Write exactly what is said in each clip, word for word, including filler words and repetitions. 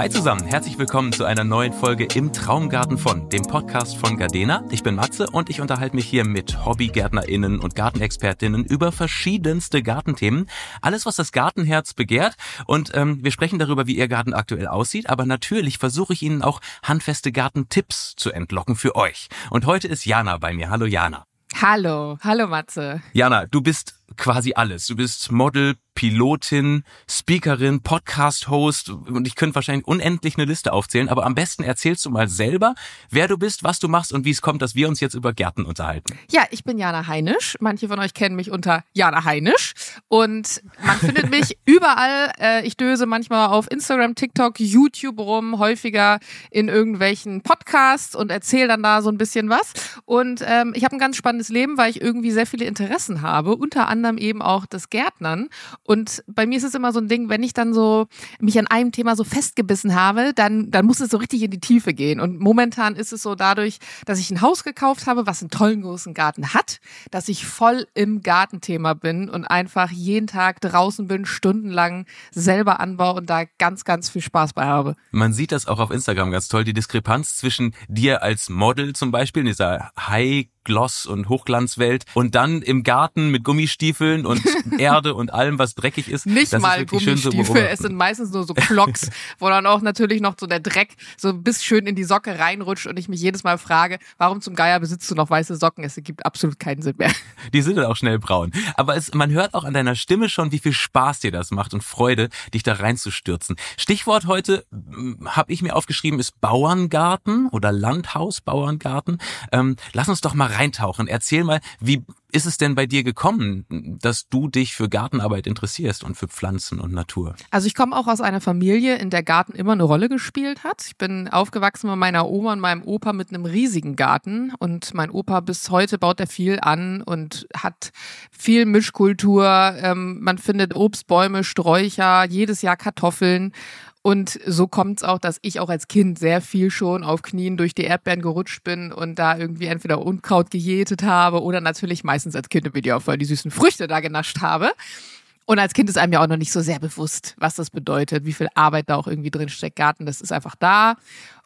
Hi zusammen, herzlich willkommen zu einer neuen Folge im Traumgarten von, dem Podcast von Gardena. Ich bin Matze und ich unterhalte mich hier mit HobbygärtnerInnen und Gartenexpertinnen über verschiedenste Gartenthemen. Alles, was das Gartenherz begehrt. Und ähm, wir sprechen darüber, wie Ihr Garten aktuell aussieht. Aber natürlich versuche ich Ihnen auch handfeste Gartentipps zu entlocken für euch. Und heute ist Jana bei mir. Hallo Jana. Hallo, hallo Matze. Jana, du bist quasi alles. Du bist Model, Pilotin, Speakerin, Podcast-Host und ich könnte wahrscheinlich unendlich eine Liste aufzählen, aber am besten erzählst du mal selber, wer du bist, was du machst und wie es kommt, dass wir uns jetzt über Gärten unterhalten. Ja, ich bin Jana Heinisch. Manche von euch kennen mich unter Jana Heinisch und man findet mich überall. Äh, ich döse manchmal auf Instagram, TikTok, YouTube rum, häufiger in irgendwelchen Podcasts und erzähle dann da so ein bisschen was. Und ähm, ich habe ein ganz spannendes Leben, weil ich irgendwie sehr viele Interessen habe, unter anderem eben auch das Gärtnern. Und bei mir ist es immer so ein Ding, wenn ich dann so mich an einem Thema so festgebissen habe, dann, dann muss es so richtig in die Tiefe gehen. Und momentan ist es so dadurch, dass ich ein Haus gekauft habe, was einen tollen großen Garten hat, dass ich voll im Gartenthema bin und einfach jeden Tag draußen bin, stundenlang selber anbaue und da ganz, ganz viel Spaß bei habe. Man sieht das auch auf Instagram ganz toll, die Diskrepanz zwischen dir als Model zum Beispiel, in dieser High Gloss- und Hochglanzwelt und dann im Garten mit Gummistiefeln und Erde und allem, was dreckig ist. Nicht das mal ist Gummistiefel, so es sind meistens nur so Clocks, wo dann auch natürlich noch so der Dreck so bis schön in die Socke reinrutscht und ich mich jedes Mal frage, warum zum Geier besitzt du noch weiße Socken? Es ergibt absolut keinen Sinn mehr. Die sind dann auch schnell braun. Aber es, man hört auch an deiner Stimme schon, wie viel Spaß dir das macht und Freude, dich da reinzustürzen. Stichwort heute, habe ich mir aufgeschrieben, ist Bauerngarten oder Landhaus-Bauerngarten. Ähm, lass uns doch mal reintauchen. Erzähl mal, wie ist es denn bei dir gekommen, dass du dich für Gartenarbeit interessierst und für Pflanzen und Natur? Also ich komme auch aus einer Familie, in der Garten immer eine Rolle gespielt hat. Ich bin aufgewachsen bei meiner Oma und meinem Opa mit einem riesigen Garten und mein Opa bis heute baut er viel an und hat viel Mischkultur. Ähm, man findet Obstbäume, Sträucher, jedes Jahr Kartoffeln. Und so kommt's auch, dass ich auch als Kind sehr viel schon auf Knien durch die Erdbeeren gerutscht bin und da irgendwie entweder Unkraut gejätet habe oder natürlich meistens als Kind im Videoaufall die süßen Früchte da genascht habe. Und als Kind ist einem ja auch noch nicht so sehr bewusst, was das bedeutet, wie viel Arbeit da auch irgendwie drin steckt. Garten, das ist einfach da.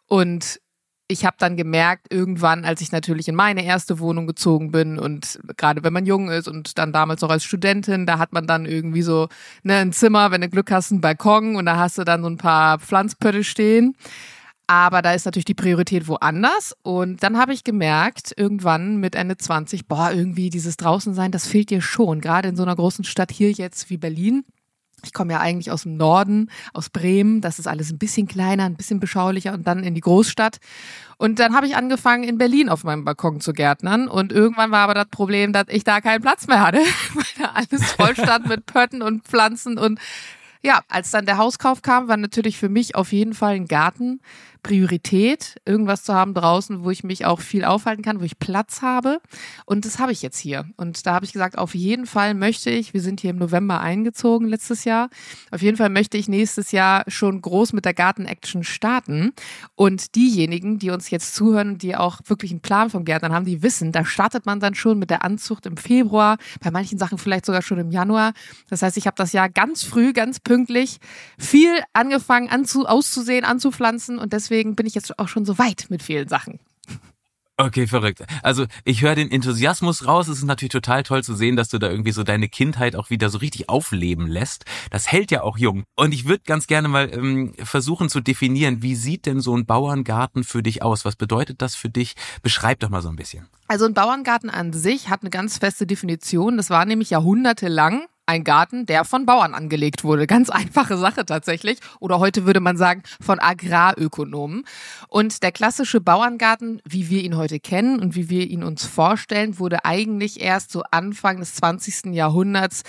Und ich habe dann gemerkt, irgendwann, als ich natürlich in meine erste Wohnung gezogen bin und gerade wenn man jung ist und dann damals auch als Studentin, da hat man dann irgendwie so ne, ein Zimmer, wenn du Glück hast, einen Balkon und da hast du dann so ein paar Pflanzpötte stehen. Aber da ist natürlich die Priorität woanders. Und dann habe ich gemerkt, irgendwann mit Ende zwanzig, boah, irgendwie dieses Draußensein, das fehlt dir schon. Gerade in so einer großen Stadt hier jetzt wie Berlin. Ich komme ja eigentlich aus dem Norden, aus Bremen. Das ist alles ein bisschen kleiner, ein bisschen beschaulicher und dann in die Großstadt. Und dann habe ich angefangen, in Berlin auf meinem Balkon zu gärtnern. Und irgendwann war aber das Problem, dass ich da keinen Platz mehr hatte, weil da alles voll stand mit Pötten und Pflanzen. Und ja, als dann der Hauskauf kam, war natürlich für mich auf jeden Fall ein Garten Priorität, irgendwas zu haben draußen, wo ich mich auch viel aufhalten kann, wo ich Platz habe. Und das habe ich jetzt hier. Und da habe ich gesagt, auf jeden Fall möchte ich, wir sind hier im November eingezogen letztes Jahr, auf jeden Fall möchte ich nächstes Jahr schon groß mit der Garten-Action starten. Und diejenigen, die uns jetzt zuhören, die auch wirklich einen Plan vom Gärtnern haben, die wissen, da startet man dann schon mit der Anzucht im Februar, bei manchen Sachen vielleicht sogar schon im Januar. Das heißt, ich habe das Jahr ganz früh, ganz pünktlich viel angefangen anzu, auszusehen, anzupflanzen und deswegen Deswegen bin ich jetzt auch schon so weit mit vielen Sachen. Okay, verrückt. Also ich höre den Enthusiasmus raus. Es ist natürlich total toll zu sehen, dass du da irgendwie so deine Kindheit auch wieder so richtig aufleben lässt. Das hält ja auch jung. Und ich würde ganz gerne mal ähm, versuchen zu definieren, wie sieht denn so ein Bauerngarten für dich aus? Was bedeutet das für dich? Beschreib doch mal so ein bisschen. Also ein Bauerngarten an sich hat eine ganz feste Definition. Das war nämlich jahrhundertelang ein Garten, der von Bauern angelegt wurde. Ganz einfache Sache tatsächlich. Oder heute würde man sagen, von Agrarökonomen. Und der klassische Bauerngarten, wie wir ihn heute kennen und wie wir ihn uns vorstellen, wurde eigentlich erst so Anfang des zwanzigsten Jahrhunderts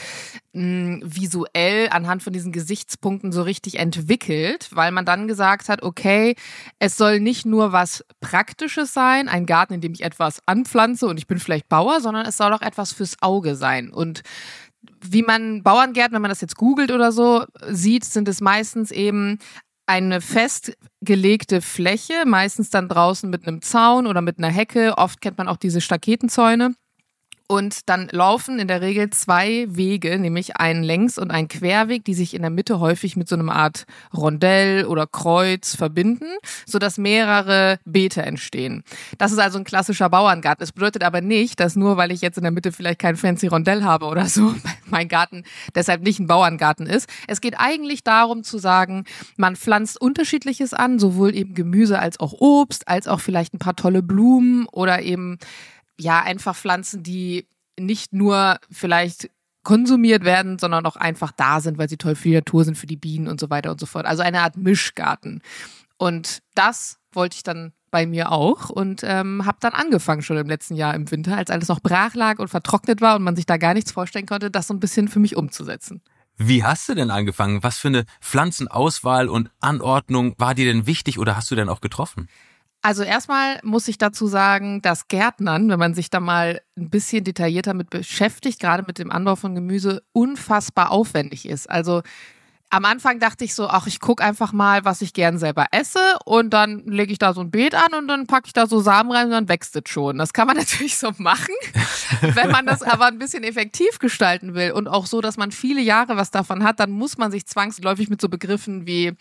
mh, visuell anhand von diesen Gesichtspunkten so richtig entwickelt, weil man dann gesagt hat, okay, es soll nicht nur was Praktisches sein, ein Garten, in dem ich etwas anpflanze und ich bin vielleicht Bauer, sondern es soll auch etwas fürs Auge sein. Und wie man Bauerngärten, wenn man das jetzt googelt oder so, sieht, sind es meistens eben eine festgelegte Fläche, meistens dann draußen mit einem Zaun oder mit einer Hecke. Oft kennt man auch diese Staketenzäune. Und dann laufen in der Regel zwei Wege, nämlich ein Längs- und ein Querweg, die sich in der Mitte häufig mit so einer Art Rondell oder Kreuz verbinden, sodass mehrere Beete entstehen. Das ist also ein klassischer Bauerngarten. Das bedeutet aber nicht, dass nur, weil ich jetzt in der Mitte vielleicht kein fancy Rondell habe oder so, mein Garten deshalb nicht ein Bauerngarten ist. Es geht eigentlich darum zu sagen, man pflanzt Unterschiedliches an, sowohl eben Gemüse als auch Obst, als auch vielleicht ein paar tolle Blumen oder eben ja, einfach Pflanzen, die nicht nur vielleicht konsumiert werden, sondern auch einfach da sind, weil sie toll für die Natur sind, für die Bienen und so weiter und so fort. Also eine Art Mischgarten. Und das wollte ich dann bei mir auch und ähm, habe dann angefangen schon im letzten Jahr im Winter, als alles noch brach lag und vertrocknet war und man sich da gar nichts vorstellen konnte, das so ein bisschen für mich umzusetzen. Wie hast du denn angefangen? Was für eine Pflanzenauswahl und Anordnung war dir denn wichtig oder hast du denn auch getroffen? Also erstmal muss ich dazu sagen, dass Gärtnern, wenn man sich da mal ein bisschen detaillierter mit beschäftigt, gerade mit dem Anbau von Gemüse, unfassbar aufwendig ist. Also am Anfang dachte ich so, ach, ich gucke einfach mal, was ich gern selber esse und dann lege ich da so ein Beet an und dann packe ich da so Samen rein und dann wächst es schon. Das kann man natürlich so machen, wenn man das aber ein bisschen effektiv gestalten will und auch so, dass man viele Jahre was davon hat, dann muss man sich zwangsläufig mit so Begriffen wie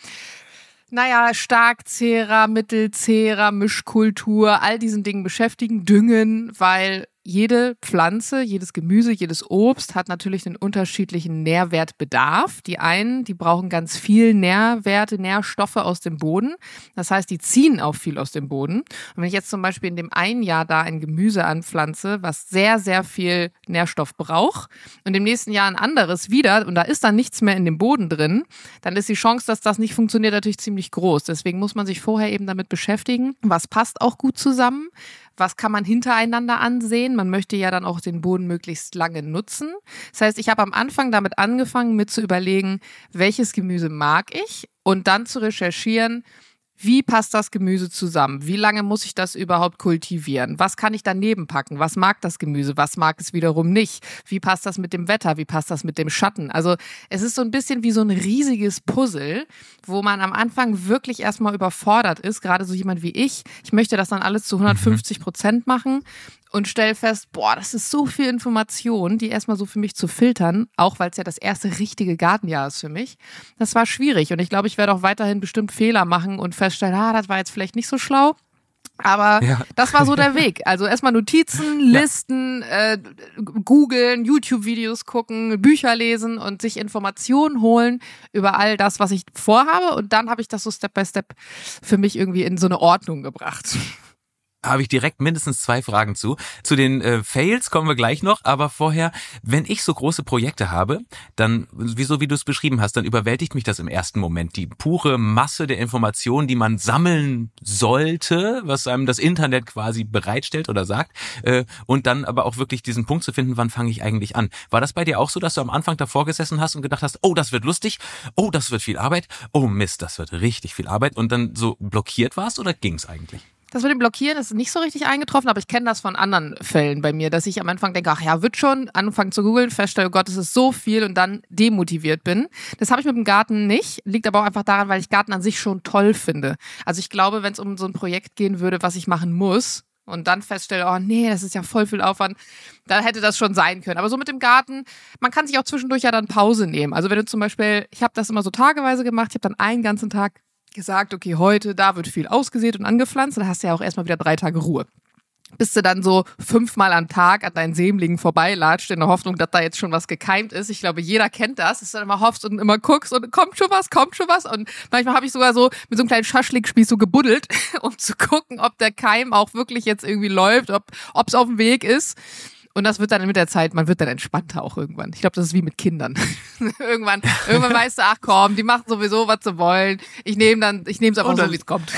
naja, Starkzehrer, Mittelzehrer, Mischkultur, all diesen Dingen beschäftigen, düngen, weil jede Pflanze, jedes Gemüse, jedes Obst hat natürlich einen unterschiedlichen Nährwertbedarf. Die einen, die brauchen ganz viel Nährwerte, Nährstoffe aus dem Boden. Das heißt, die ziehen auch viel aus dem Boden. Und wenn ich jetzt zum Beispiel in dem einen Jahr da ein Gemüse anpflanze, was sehr, sehr viel Nährstoff braucht und im nächsten Jahr ein anderes wieder und da ist dann nichts mehr in dem Boden drin, dann ist die Chance, dass das nicht funktioniert, natürlich ziemlich groß. Deswegen muss man sich vorher eben damit beschäftigen, was passt auch gut zusammen. Was kann man hintereinander ansehen? Man möchte ja dann auch den Boden möglichst lange nutzen. Das heißt, ich habe am Anfang damit angefangen, mit zu überlegen, welches Gemüse mag ich und dann zu recherchieren, wie passt das Gemüse zusammen? Wie lange muss ich das überhaupt kultivieren? Was kann ich daneben packen? Was mag das Gemüse? Was mag es wiederum nicht? Wie passt das mit dem Wetter? Wie passt das mit dem Schatten? Also es ist so ein bisschen wie so ein riesiges Puzzle, wo man am Anfang wirklich erstmal überfordert ist. Gerade so jemand wie ich. Ich möchte das dann alles zu hundertfünfzig Prozent machen. Und stell fest, boah, das ist so viel Information, die erstmal so für mich zu filtern, auch weil es ja das erste richtige Gartenjahr ist für mich. Das war schwierig und ich glaube, ich werde auch weiterhin bestimmt Fehler machen und feststellen, ah, das war jetzt vielleicht nicht so schlau. Aber ja. Das war so der Weg. Also erstmal Notizen, Listen, ja. äh, googeln, YouTube-Videos gucken, Bücher lesen und sich Informationen holen über all das, was ich vorhabe. Und dann habe ich das so Step by Step für mich irgendwie in so eine Ordnung gebracht. Habe ich direkt mindestens zwei Fragen zu. Zu den äh, Fails kommen wir gleich noch, aber vorher, wenn ich so große Projekte habe, dann, wieso wie du es beschrieben hast, dann überwältigt mich das im ersten Moment. Die pure Masse der Informationen, die man sammeln sollte, was einem das Internet quasi bereitstellt oder sagt, äh, und dann aber auch wirklich diesen Punkt zu finden, wann fange ich eigentlich an. War das bei dir auch so, dass du am Anfang davor gesessen hast und gedacht hast, oh, das wird lustig, oh, das wird viel Arbeit, oh Mist, das wird richtig viel Arbeit und dann so blockiert warst oder ging's eigentlich? Das mit dem Blockieren ist nicht so richtig eingetroffen, aber ich kenne das von anderen Fällen bei mir, dass ich am Anfang denke, ach ja, wird schon, anfangen zu googeln, feststelle, oh Gott, es ist so viel und dann demotiviert bin. Das habe ich mit dem Garten nicht, liegt aber auch einfach daran, weil ich Garten an sich schon toll finde. Also ich glaube, wenn es um so ein Projekt gehen würde, was ich machen muss und dann feststelle, oh nee, das ist ja voll viel Aufwand, dann hätte das schon sein können. Aber so mit dem Garten, man kann sich auch zwischendurch ja dann Pause nehmen. Also wenn du zum Beispiel, ich habe das immer so tageweise gemacht, ich habe dann einen ganzen Tag gesagt, okay, heute, da wird viel ausgesät und angepflanzt, dann hast du ja auch erstmal wieder drei Tage Ruhe. Bis du dann so fünfmal am Tag an deinen Sämlingen vorbeilatscht, in der Hoffnung, dass da jetzt schon was gekeimt ist. Ich glaube, jeder kennt das, dass du dann immer hoffst und immer guckst und kommt schon was, kommt schon was. Und manchmal habe ich sogar so mit so einem kleinen Schaschlikspieß so gebuddelt, um zu gucken, ob der Keim auch wirklich jetzt irgendwie läuft, ob es auf dem Weg ist. Und das wird dann mit der Zeit, man wird dann entspannter auch irgendwann. Ich glaube, das ist wie mit Kindern. irgendwann, irgendwann weißt du, ach komm, die machen sowieso, was sie wollen. Ich nehme dann, ich nehme es einfach so, wie es kommt.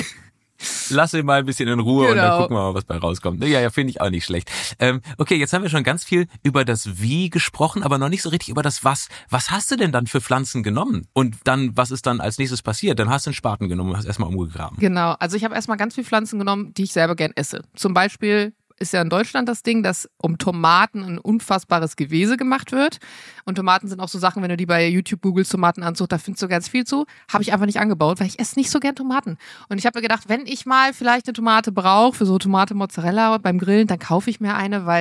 Lass ihn mal ein bisschen in Ruhe genau. Und dann gucken wir mal, was bei rauskommt. Ja, ja, finde ich auch nicht schlecht. Ähm, okay, jetzt haben wir schon ganz viel über das Wie gesprochen, aber noch nicht so richtig über das Was. Was hast du denn dann für Pflanzen genommen? Und dann, was ist dann als nächstes passiert? Dann hast du einen Spaten genommen und hast erstmal umgegraben. Genau, also ich habe erstmal ganz viele Pflanzen genommen, die ich selber gern esse. Zum Beispiel ist ja in Deutschland das Ding, dass um Tomaten ein unfassbares Gewese gemacht wird. Und Tomaten sind auch so Sachen, wenn du die bei YouTube googelst, Tomatenanzug, da findest du ganz viel zu. Habe ich einfach nicht angebaut, weil ich esse nicht so gern Tomaten. Und ich habe mir gedacht, wenn ich mal vielleicht eine Tomate brauche, für so Tomate Mozzarella beim Grillen, dann kaufe ich mir eine, weil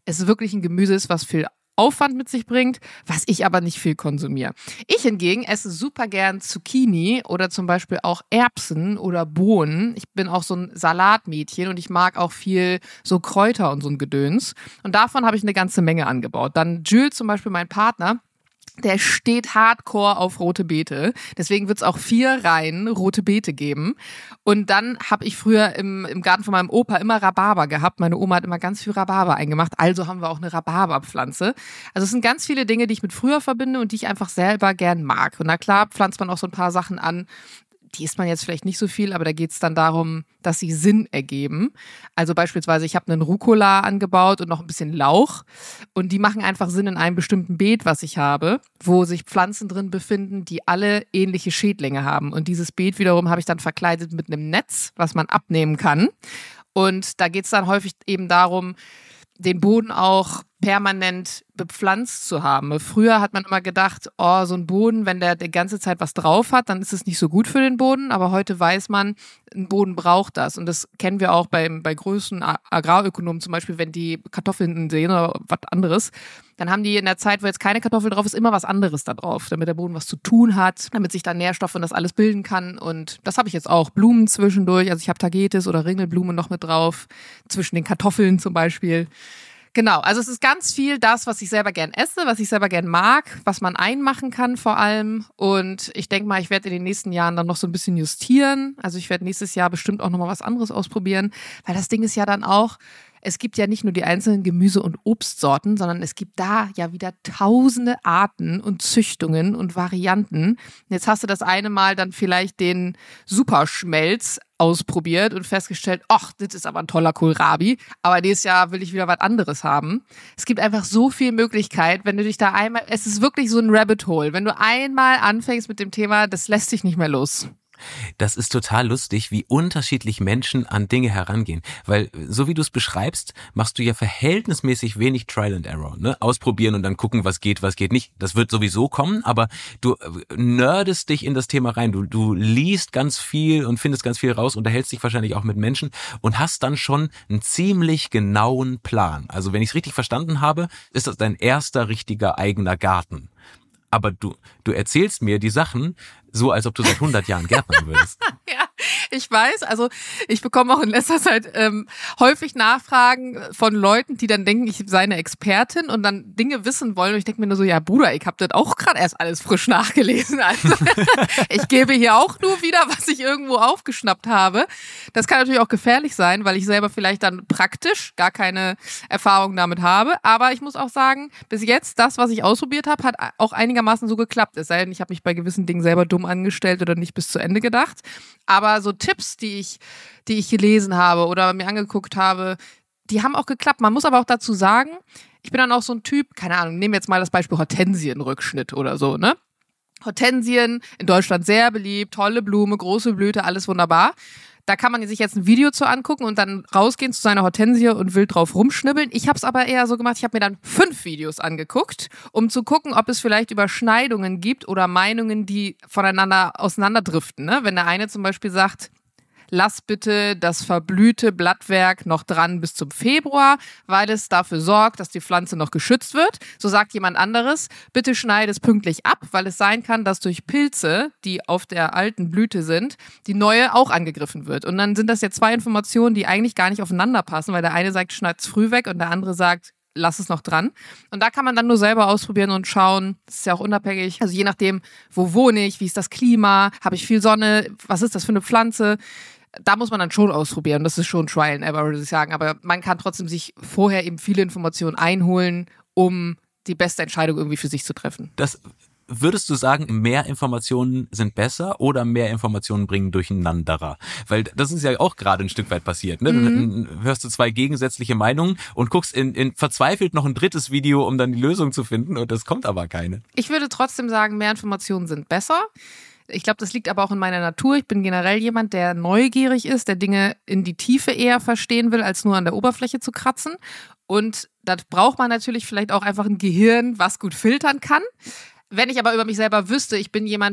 es wirklich ein Gemüse ist, was viel Aufwand mit sich bringt, was ich aber nicht viel konsumiere. Ich hingegen esse super gern Zucchini oder zum Beispiel auch Erbsen oder Bohnen. Ich bin auch so ein Salatmädchen und ich mag auch viel so Kräuter und so ein Gedöns. Und davon habe ich eine ganze Menge angebaut. Dann Jules zum Beispiel, mein Partner, der steht hardcore auf rote Beete. Deswegen wird es auch vier Reihen rote Beete geben. Und dann habe ich früher im, im Garten von meinem Opa immer Rhabarber gehabt. Meine Oma hat immer ganz viel Rhabarber eingemacht. Also haben wir auch eine Rhabarberpflanze. Also es sind ganz viele Dinge, die ich mit früher verbinde und die ich einfach selber gern mag. Und na klar, pflanzt man auch so ein paar Sachen an, die isst man jetzt vielleicht nicht so viel, aber da geht es dann darum, dass sie Sinn ergeben. Also beispielsweise, ich habe einen Rucola angebaut und noch ein bisschen Lauch und die machen einfach Sinn in einem bestimmten Beet, was ich habe, wo sich Pflanzen drin befinden, die alle ähnliche Schädlinge haben. Und dieses Beet wiederum habe ich dann verkleidet mit einem Netz, was man abnehmen kann. Und da geht es dann häufig eben darum, den Boden auch permanent bepflanzt zu haben. Früher hat man immer gedacht, oh, so ein Boden, wenn der die ganze Zeit was drauf hat, dann ist es nicht so gut für den Boden. Aber heute weiß man, ein Boden braucht das. Und das kennen wir auch bei, bei größten Agrarökonomen, zum Beispiel, wenn die Kartoffeln sehen oder was anderes, dann haben die in der Zeit, wo jetzt keine Kartoffel drauf ist, immer was anderes da drauf, damit der Boden was zu tun hat, damit sich da Nährstoffe und das alles bilden kann. Und das habe ich jetzt auch. Blumen zwischendurch, also ich habe Tagetes oder Ringelblumen noch mit drauf, zwischen den Kartoffeln zum Beispiel. Genau, also es ist ganz viel das, was ich selber gern esse, was ich selber gern mag, was man einmachen kann vor allem. Und ich denke mal, ich werde in den nächsten Jahren dann noch so ein bisschen justieren. Also ich werde nächstes Jahr bestimmt auch nochmal was anderes ausprobieren, weil das Ding ist ja dann auch, es gibt ja nicht nur die einzelnen Gemüse- und Obstsorten, sondern es gibt da ja wieder tausende Arten und Züchtungen und Varianten. Jetzt hast du das eine Mal dann vielleicht den Superschmelz ausprobiert und festgestellt, ach, das ist aber ein toller Kohlrabi, aber nächstes Jahr will ich wieder was anderes haben. Es gibt einfach so viel Möglichkeit, wenn du dich da einmal, es ist wirklich so ein Rabbit Hole. Wenn du einmal anfängst mit dem Thema, das lässt dich nicht mehr los. Das ist total lustig, wie unterschiedlich Menschen an Dinge herangehen. Weil, so wie du es beschreibst, machst du ja verhältnismäßig wenig Trial and Error, ne? Ausprobieren und dann gucken, was geht, was geht nicht. Das wird sowieso kommen, aber du nerdest dich in das Thema rein. Du, du liest ganz viel und findest ganz viel raus, unterhältst dich wahrscheinlich auch mit Menschen und hast dann schon einen ziemlich genauen Plan. Also, wenn ich es richtig verstanden habe, ist das dein erster richtiger eigener Garten. Aber du, du erzählst mir die Sachen so, als ob du seit hundert Jahren gärtnern würdest. Ja, ich weiß. Also ich bekomme auch in letzter Zeit ähm, häufig Nachfragen von Leuten, die dann denken, ich sei eine Expertin und dann Dinge wissen wollen. Und ich denke mir nur so, ja Bruder, ich habe das auch gerade erst alles frisch nachgelesen. Also ich gebe hier auch nur wieder, was ich irgendwo aufgeschnappt habe. Das kann natürlich auch gefährlich sein, weil ich selber vielleicht dann praktisch gar keine Erfahrung damit habe. Aber ich muss auch sagen, bis jetzt, das, was ich ausprobiert habe, hat auch einigermaßen so geklappt. Es sei denn, ich habe mich bei gewissen Dingen selber dumm angestellt oder nicht bis zu Ende gedacht. Aber so Tipps, die ich, die ich gelesen habe oder mir angeguckt habe, die haben auch geklappt. Man muss aber auch dazu sagen, ich bin dann auch so ein Typ, keine Ahnung, nehmen wir jetzt mal das Beispiel Hortensienrückschnitt oder so, ne? Hortensien, in Deutschland sehr beliebt, tolle Blume, große Blüte, alles wunderbar. Da kann man sich jetzt ein Video zu angucken und dann rausgehen zu seiner Hortensie und wild drauf rumschnibbeln. Ich habe es aber eher so gemacht, ich habe mir dann fünf Videos angeguckt, um zu gucken, ob es vielleicht Überschneidungen gibt oder Meinungen, die voneinander auseinanderdriften. Ne? Wenn der eine zum Beispiel sagt, lass bitte das verblühte Blattwerk noch dran bis zum Februar, weil es dafür sorgt, dass die Pflanze noch geschützt wird. So sagt jemand anderes, bitte schneide es pünktlich ab, weil es sein kann, dass durch Pilze, die auf der alten Blüte sind, die neue auch angegriffen wird. Und dann sind das ja zwei Informationen, die eigentlich gar nicht aufeinander passen, weil der eine sagt, schneid es früh weg und der andere sagt, lass es noch dran. Und da kann man dann nur selber ausprobieren und schauen, das ist ja auch unabhängig, also je nachdem, wo wohne ich, wie ist das Klima, habe ich viel Sonne, was ist das für eine Pflanze, da muss man dann schon ausprobieren. Das ist schon Trial and Error, würde ich sagen. Aber man kann trotzdem sich vorher eben viele Informationen einholen, um die beste Entscheidung irgendwie für sich zu treffen. Das würdest du sagen, mehr Informationen sind besser oder mehr Informationen bringen Durcheinanderer? Weil das ist ja auch gerade ein Stück weit passiert. Ne? Mhm. Dann hörst du zwei gegensätzliche Meinungen und guckst in, in verzweifelt noch ein drittes Video, um dann die Lösung zu finden und es kommt aber keine. Ich würde trotzdem sagen, mehr Informationen sind besser. Ich glaube, das liegt aber auch in meiner Natur. Ich bin generell jemand, der neugierig ist, der Dinge in die Tiefe eher verstehen will, als nur an der Oberfläche zu kratzen. Und das braucht man natürlich vielleicht auch einfach ein Gehirn, was gut filtern kann. Wenn ich aber über mich selber wüsste, ich bin jemand, ich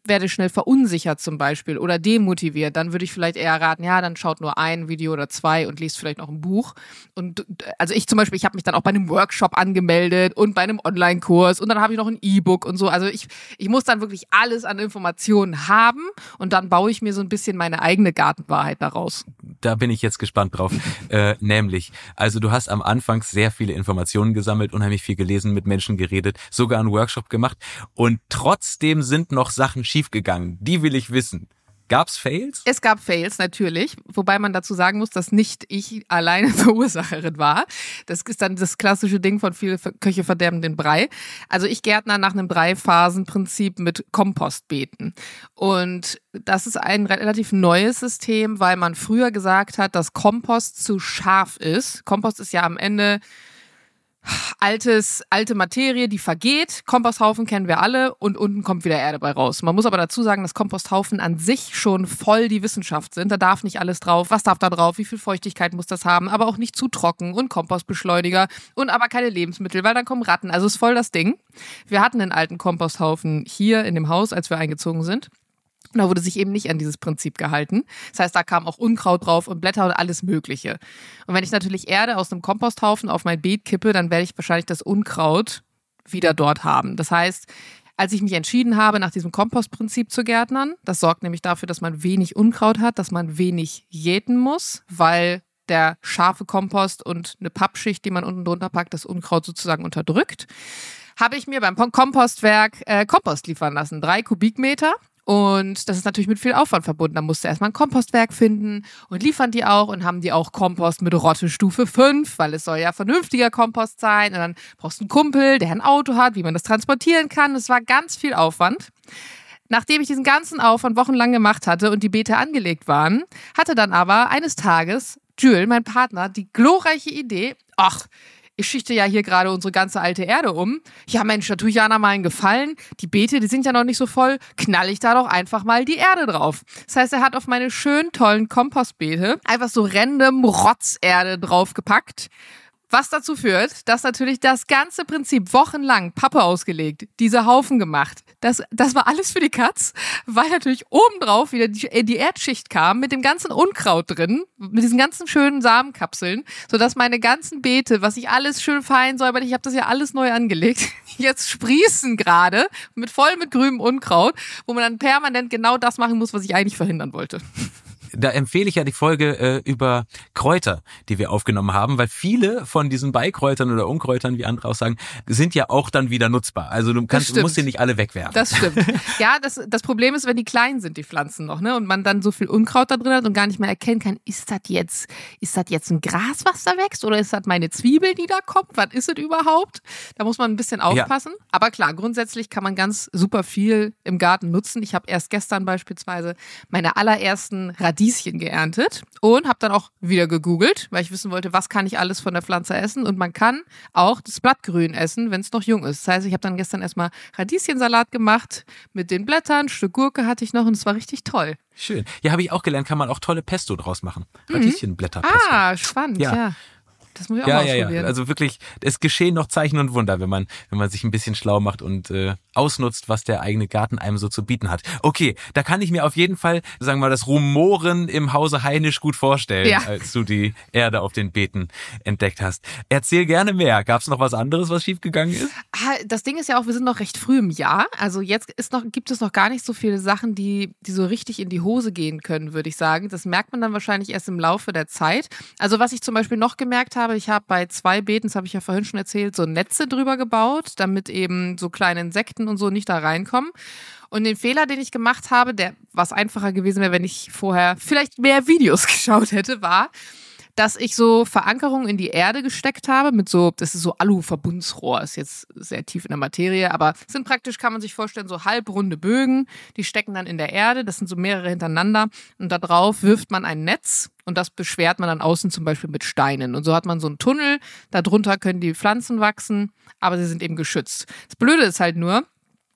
werde schnell verunsichert zum Beispiel oder demotiviert, dann würde ich vielleicht eher raten, ja, dann schaut nur ein Video oder zwei und liest vielleicht noch ein Buch. Und also ich zum Beispiel, ich habe mich dann auch bei einem Workshop angemeldet und bei einem Online-Kurs und dann habe ich noch ein E-Book und so. Also ich, ich muss dann wirklich alles an Informationen haben und dann baue ich mir so ein bisschen meine eigene Gartenwahrheit daraus. Da bin ich jetzt gespannt drauf. äh, nämlich, also du hast am Anfang sehr viele Informationen gesammelt, unheimlich viel gelesen, mit Menschen geredet, sogar einen Workshop gemacht und trotzdem sind noch Sachen schiefgegangen. Die will ich wissen. Gab's Fails? Es gab Fails, natürlich. Wobei man dazu sagen muss, dass nicht ich alleine Verursacherin war. Das ist dann das klassische Ding von viele Köche verderben den Brei. Also ich gärtner nach einem Drei-Phasen-Prinzip mit Kompostbeeten. Und das ist ein relativ neues System, weil man früher gesagt hat, dass Kompost zu scharf ist. Kompost ist ja am Ende altes, alte Materie, die vergeht. Komposthaufen kennen wir alle und unten kommt wieder Erde bei raus. Man muss aber dazu sagen, dass Komposthaufen an sich schon voll die Wissenschaft sind. Da darf nicht alles drauf. Was darf da drauf? Wie viel Feuchtigkeit muss das haben? Aber auch nicht zu trocken und Kompostbeschleuniger und aber keine Lebensmittel, weil dann kommen Ratten. Also ist voll das Ding. Wir hatten einen alten Komposthaufen hier in dem Haus, als wir eingezogen sind. Da wurde sich eben nicht an dieses Prinzip gehalten. Das heißt, da kam auch Unkraut drauf und Blätter und alles Mögliche. Und wenn ich natürlich Erde aus einem Komposthaufen auf mein Beet kippe, dann werde ich wahrscheinlich das Unkraut wieder dort haben. Das heißt, als ich mich entschieden habe, nach diesem Kompostprinzip zu gärtnern, das sorgt nämlich dafür, dass man wenig Unkraut hat, dass man wenig jäten muss, weil der scharfe Kompost und eine Pappschicht, die man unten drunter packt, das Unkraut sozusagen unterdrückt, habe ich mir beim Kompostwerk äh, Kompost liefern lassen. Drei Kubikmeter. Und das ist natürlich mit viel Aufwand verbunden. Da musst du erstmal ein Kompostwerk finden und liefern die auch und haben die auch Kompost mit Rottestufe fünf, weil es soll ja vernünftiger Kompost sein. Und dann brauchst du einen Kumpel, der ein Auto hat, wie man das transportieren kann. Es war ganz viel Aufwand. Nachdem ich diesen ganzen Aufwand wochenlang gemacht hatte und die Beete angelegt waren, hatte dann aber eines Tages Jules, mein Partner, die glorreiche Idee, ach, ich schichte ja hier gerade unsere ganze alte Erde um. Ja Mensch, da tue ich Jana mal einen Gefallen. Die Beete, die sind ja noch nicht so voll. Knall ich da doch einfach mal die Erde drauf. Das heißt, er hat auf meine schön tollen Kompostbeete einfach so random Rotzerde draufgepackt. Was dazu führt, dass natürlich das ganze Prinzip wochenlang Pappe ausgelegt, diese Haufen gemacht, das, das war alles für die Katz, weil natürlich obendrauf wieder die, die Erdschicht kam mit dem ganzen Unkraut drin, mit diesen ganzen schönen Samenkapseln, sodass meine ganzen Beete, was ich alles schön fein säubert, ich habe das ja alles neu angelegt, jetzt sprießen gerade mit voll mit grünem Unkraut, wo man dann permanent genau das machen muss, was ich eigentlich verhindern wollte. Da empfehle ich ja die Folge äh, über Kräuter, die wir aufgenommen haben, weil viele von diesen Beikräutern oder Unkräutern, wie andere auch sagen, sind ja auch dann wieder nutzbar. Also du kannst, du musst sie nicht alle wegwerfen. Das stimmt. Ja, das, das Problem ist, wenn die klein sind, die Pflanzen noch, ne, und man dann so viel Unkraut da drin hat und gar nicht mehr erkennen kann, ist das jetzt, ist das jetzt ein Gras, was da wächst, oder ist das meine Zwiebel, die da kommt? Was ist es überhaupt? Da muss man ein bisschen aufpassen. Ja. Aber klar, grundsätzlich kann man ganz super viel im Garten nutzen. Ich habe erst gestern beispielsweise meine allerersten Radieschen geerntet und habe dann auch wieder gegoogelt, weil ich wissen wollte, was kann ich alles von der Pflanze essen, und man kann auch das Blattgrün essen, wenn es noch jung ist. Das heißt, ich habe dann gestern erstmal Radieschensalat gemacht mit den Blättern, ein Stück Gurke hatte ich noch und es war richtig toll. Schön. Ja, habe ich auch gelernt, kann man auch tolle Pesto draus machen. Radieschenblätterpesto. Ah, spannend, ja. ja. Das muss ich auch ja, mal ausprobieren. Ja, ja. Also wirklich, es geschehen noch Zeichen und Wunder, wenn man, wenn man sich ein bisschen schlau macht und äh, ausnutzt, was der eigene Garten einem so zu bieten hat. Okay, da kann ich mir auf jeden Fall, sagen wir mal, das Rumoren im Hause Heinisch gut vorstellen, ja. als du die Erde auf den Beeten entdeckt hast. Erzähl gerne mehr. Gab es noch was anderes, was schiefgegangen ist? Das Ding ist ja auch, wir sind noch recht früh im Jahr. Also jetzt ist noch, gibt es noch gar nicht so viele Sachen, die, die so richtig in die Hose gehen können, würde ich sagen. Das merkt man dann wahrscheinlich erst im Laufe der Zeit. Also was ich zum Beispiel noch gemerkt habe, ich habe bei zwei Beeten, das habe ich ja vorhin schon erzählt, so Netze drüber gebaut, damit eben so kleine Insekten und so nicht da reinkommen. Und den Fehler, den ich gemacht habe, der was einfacher gewesen wäre, wenn ich vorher vielleicht mehr Videos geschaut hätte, war, dass ich so Verankerungen in die Erde gesteckt habe mit so, das ist so Alu-Verbundsrohr, ist jetzt sehr tief in der Materie, aber sind praktisch, kann man sich vorstellen, so halbrunde Bögen, die stecken dann in der Erde, das sind so mehrere hintereinander, und da drauf wirft man ein Netz und das beschwert man dann außen zum Beispiel mit Steinen. Und so hat man so einen Tunnel, darunter können die Pflanzen wachsen, aber sie sind eben geschützt. Das Blöde ist halt nur,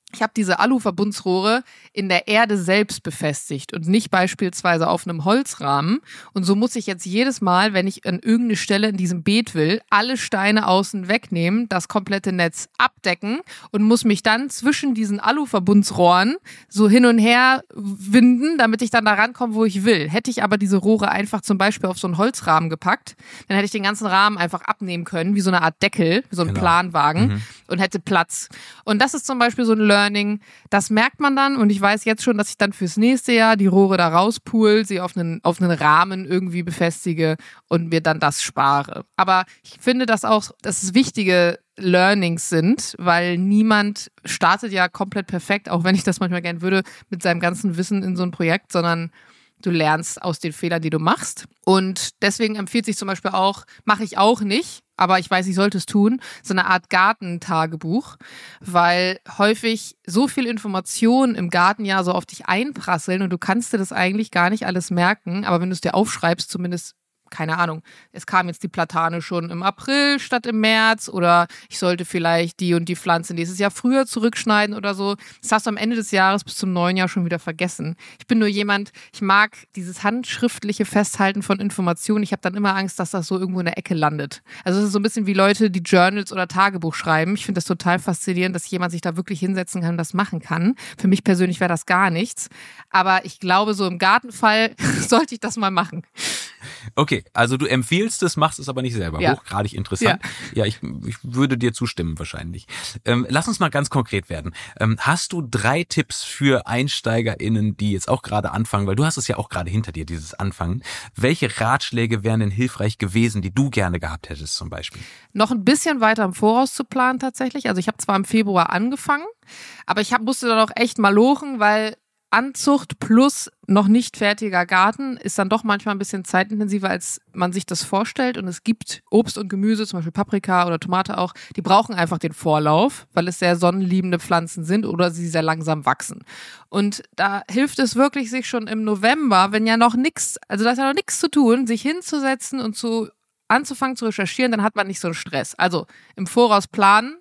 Ich habe diese Aluverbundsrohre in der Erde selbst befestigt und nicht beispielsweise auf einem Holzrahmen. Und so muss ich jetzt jedes Mal, wenn ich an irgendeine Stelle in diesem Beet will, alle Steine außen wegnehmen, das komplette Netz abdecken und muss mich dann zwischen diesen Aluverbundsrohren so hin und her winden, damit ich dann da rankomme, wo ich will. Hätte ich aber diese Rohre einfach zum Beispiel auf so einen Holzrahmen gepackt, dann hätte ich den ganzen Rahmen einfach abnehmen können, wie so eine Art Deckel, wie so ein Genau. Planwagen mhm. und hätte Platz. Und das ist zum Beispiel so ein Learning, das merkt man dann und ich weiß jetzt schon, dass ich dann fürs nächste Jahr die Rohre da rauspool, sie auf einen, auf einen Rahmen irgendwie befestige und mir dann das spare. Aber ich finde, dass auch, dass es wichtige Learnings sind, weil niemand startet ja komplett perfekt, auch wenn ich das manchmal gern würde, mit seinem ganzen Wissen in so ein Projekt, sondern du lernst aus den Fehlern, die du machst. Und deswegen empfiehlt sich zum Beispiel auch, mache ich auch nicht, aber ich weiß, ich sollte es tun, so eine Art Gartentagebuch, weil häufig so viel Informationen im Garten ja so auf dich einprasseln und du kannst dir das eigentlich gar nicht alles merken, aber wenn du es dir aufschreibst, zumindest keine Ahnung, es kam jetzt die Platane schon im April statt im März oder ich sollte vielleicht die und die Pflanze nächstes Jahr früher zurückschneiden oder so. Das hast du am Ende des Jahres bis zum neuen Jahr schon wieder vergessen. Ich bin nur jemand, ich mag dieses handschriftliche Festhalten von Informationen. Ich habe dann immer Angst, dass das so irgendwo in der Ecke landet. Also es ist so ein bisschen wie Leute, die Journals oder Tagebuch schreiben. Ich finde das total faszinierend, dass jemand sich da wirklich hinsetzen kann und das machen kann. Für mich persönlich wäre das gar nichts. Aber ich glaube, so im Gartenfall sollte ich das mal machen. Okay, also du empfiehlst es, machst es aber nicht selber. Ja. Hochgradig interessant. Ja, ja ich, ich würde dir zustimmen wahrscheinlich. Ähm, lass uns mal ganz konkret werden. Ähm, hast du drei Tipps für EinsteigerInnen, die jetzt auch gerade anfangen, weil du hast es ja auch gerade hinter dir, dieses Anfangen. Welche Ratschläge wären denn hilfreich gewesen, die du gerne gehabt hättest zum Beispiel? Noch ein bisschen weiter im Voraus zu planen tatsächlich. Also ich habe zwar im Februar angefangen, aber ich hab, musste dann auch echt mal lochen, weil Anzucht plus noch nicht fertiger Garten ist dann doch manchmal ein bisschen zeitintensiver, als man sich das vorstellt. Und es gibt Obst und Gemüse, zum Beispiel Paprika oder Tomate auch, die brauchen einfach den Vorlauf, weil es sehr sonnenliebende Pflanzen sind oder sie sehr langsam wachsen. Und da hilft es wirklich, sich schon im November, wenn ja noch nichts, also da ist ja noch nichts zu tun, sich hinzusetzen und zu anzufangen zu recherchieren, dann hat man nicht so einen Stress. Also im Voraus planen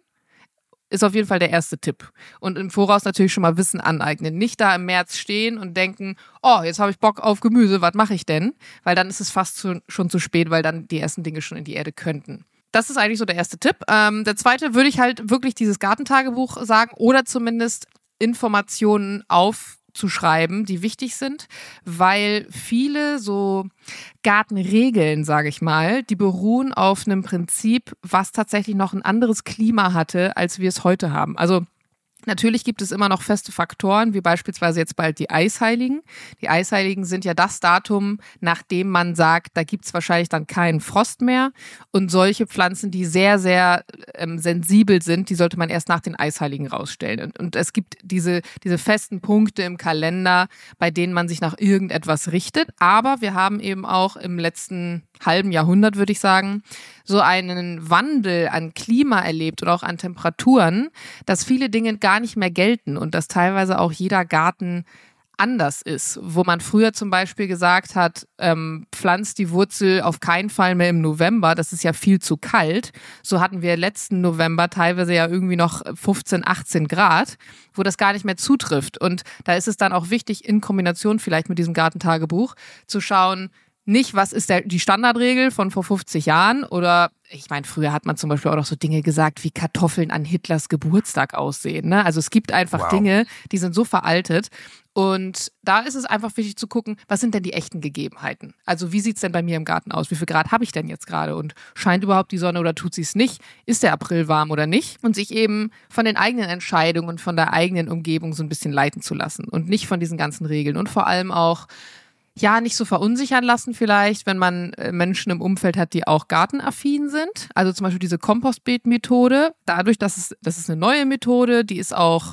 ist auf jeden Fall der erste Tipp. Und im Voraus natürlich schon mal Wissen aneignen. Nicht da im März stehen und denken, oh, jetzt habe ich Bock auf Gemüse, was mache ich denn? Weil dann ist es fast zu, schon zu spät, weil dann die ersten Dinge schon in die Erde könnten. Das ist eigentlich so der erste Tipp. Ähm, der zweite würde ich halt wirklich dieses Gartentagebuch sagen oder zumindest Informationen aufzuschreiben, die wichtig sind, weil viele so Gartenregeln, sage ich mal, die beruhen auf einem Prinzip, was tatsächlich noch ein anderes Klima hatte, als wir es heute haben. Also natürlich gibt es immer noch feste Faktoren, wie beispielsweise jetzt bald die Eisheiligen. Die Eisheiligen sind ja das Datum, nachdem man sagt, da gibt es wahrscheinlich dann keinen Frost mehr. Und solche Pflanzen, die sehr, sehr ähm, sensibel sind, die sollte man erst nach den Eisheiligen rausstellen. Und, und es gibt diese, diese festen Punkte im Kalender, bei denen man sich nach irgendetwas richtet. Aber wir haben eben auch im letzten halben Jahrhundert, würde ich sagen, so einen Wandel an Klima erlebt oder auch an Temperaturen, dass viele Dinge gar nicht mehr gelten und dass teilweise auch jeder Garten anders ist, wo man früher zum Beispiel gesagt hat, ähm, pflanzt die Wurzel auf keinen Fall mehr im November, das ist ja viel zu kalt. So hatten wir letzten November teilweise ja irgendwie noch fünfzehn, achtzehn Grad, wo das gar nicht mehr zutrifft. Und da ist es dann auch wichtig, in Kombination vielleicht mit diesem Gartentagebuch zu schauen, nicht, was ist der, die Standardregel von vor fünfzig Jahren oder ich meine, früher hat man zum Beispiel auch noch so Dinge gesagt, wie Kartoffeln an Hitlers Geburtstag aussehen. Ne? Also es gibt einfach wow. Dinge, die sind so veraltet. Und da ist es einfach wichtig zu gucken, was sind denn die echten Gegebenheiten? Also wie sieht's denn bei mir im Garten aus? Wie viel Grad habe ich denn jetzt gerade? Und scheint überhaupt die Sonne oder tut sie es nicht? Ist der April warm oder nicht? Und sich eben von den eigenen Entscheidungen und von der eigenen Umgebung so ein bisschen leiten zu lassen und nicht von diesen ganzen Regeln. Und vor allem auch ja, nicht so verunsichern lassen vielleicht, wenn man Menschen im Umfeld hat, die auch gartenaffin sind. Also zum Beispiel diese Kompostbeet-Methode. Dadurch, dass es, das ist eine neue Methode, die ist auch,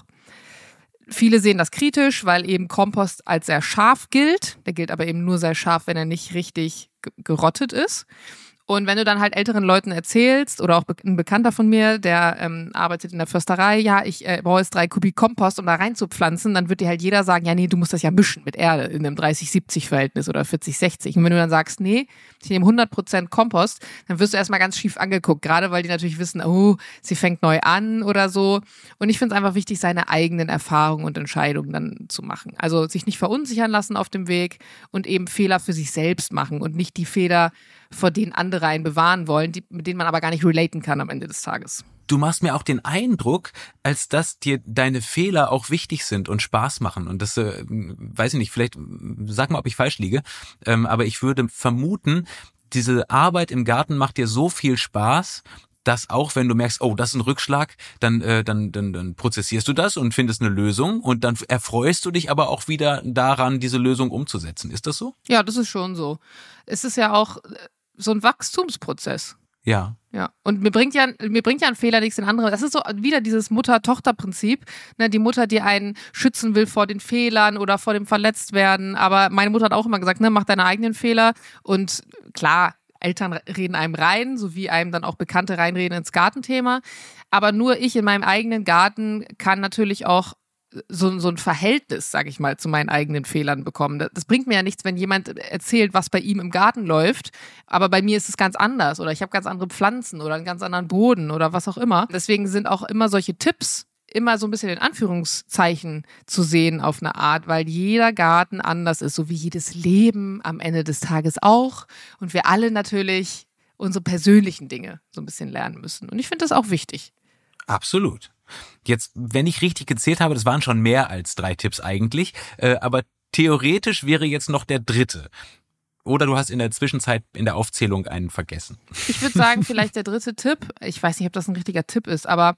viele sehen das kritisch, weil eben Kompost als sehr scharf gilt. Der gilt aber eben nur sehr scharf, wenn er nicht richtig g- gerottet ist. Und wenn du dann halt älteren Leuten erzählst oder auch ein Bekannter von mir, der ähm, arbeitet in der Försterei, ja, ich äh, brauche jetzt drei Kubik Kompost, um da reinzupflanzen, dann wird dir halt jeder sagen, ja, nee, du musst das ja mischen mit Erde in einem dreißig siebzig Verhältnis oder vierzig sechzig. Und wenn du dann sagst, nee, ich nehme hundert Prozent Kompost, dann wirst du erstmal ganz schief angeguckt, gerade weil die natürlich wissen, oh, sie fängt neu an oder so. Und ich finde es einfach wichtig, seine eigenen Erfahrungen und Entscheidungen dann zu machen. Also sich nicht verunsichern lassen auf dem Weg und eben Fehler für sich selbst machen und nicht die Fehler, vor denen andere einen bewahren wollen, die, mit denen man aber gar nicht relaten kann am Ende des Tages. Du machst mir auch den Eindruck, als dass dir deine Fehler auch wichtig sind und Spaß machen. Und das, äh, weiß ich nicht, vielleicht, sag mal, ob ich falsch liege, ähm, aber ich würde vermuten, diese Arbeit im Garten macht dir so viel Spaß, dass auch wenn du merkst, oh, das ist ein Rückschlag, dann, äh, dann, dann, dann prozessierst du das und findest eine Lösung und dann erfreust du dich aber auch wieder daran, diese Lösung umzusetzen. Ist das so? Ja, das ist schon so. Es ist ja auch so ein Wachstumsprozess. Ja. Ja. Und mir bringt ja, mir bringt ja ein Fehler nichts den anderen. Das ist so wieder dieses Mutter-Tochter-Prinzip. Ne, die Mutter, die einen schützen will vor den Fehlern oder vor dem Verletztwerden. Aber meine Mutter hat auch immer gesagt, ne, mach deine eigenen Fehler. Und klar, Eltern reden einem rein, so wie einem dann auch Bekannte reinreden ins Gartenthema. Aber nur ich in meinem eigenen Garten kann natürlich auch so, so ein Verhältnis, sag ich mal, zu meinen eigenen Fehlern bekommen. Das bringt mir ja nichts, wenn jemand erzählt, was bei ihm im Garten läuft, aber bei mir ist es ganz anders oder ich habe ganz andere Pflanzen oder einen ganz anderen Boden oder was auch immer. Deswegen sind auch immer solche Tipps immer so ein bisschen in Anführungszeichen zu sehen auf eine Art, weil jeder Garten anders ist, so wie jedes Leben am Ende des Tages auch und wir alle natürlich unsere persönlichen Dinge so ein bisschen lernen müssen. Und ich finde das auch wichtig. Absolut. Jetzt, wenn ich richtig gezählt habe, das waren schon mehr als drei Tipps eigentlich, äh, aber theoretisch wäre jetzt noch der dritte. Oder du hast in der Zwischenzeit in der Aufzählung einen vergessen. Ich würde sagen, vielleicht der dritte Tipp. Ich weiß nicht, ob das ein richtiger Tipp ist, aber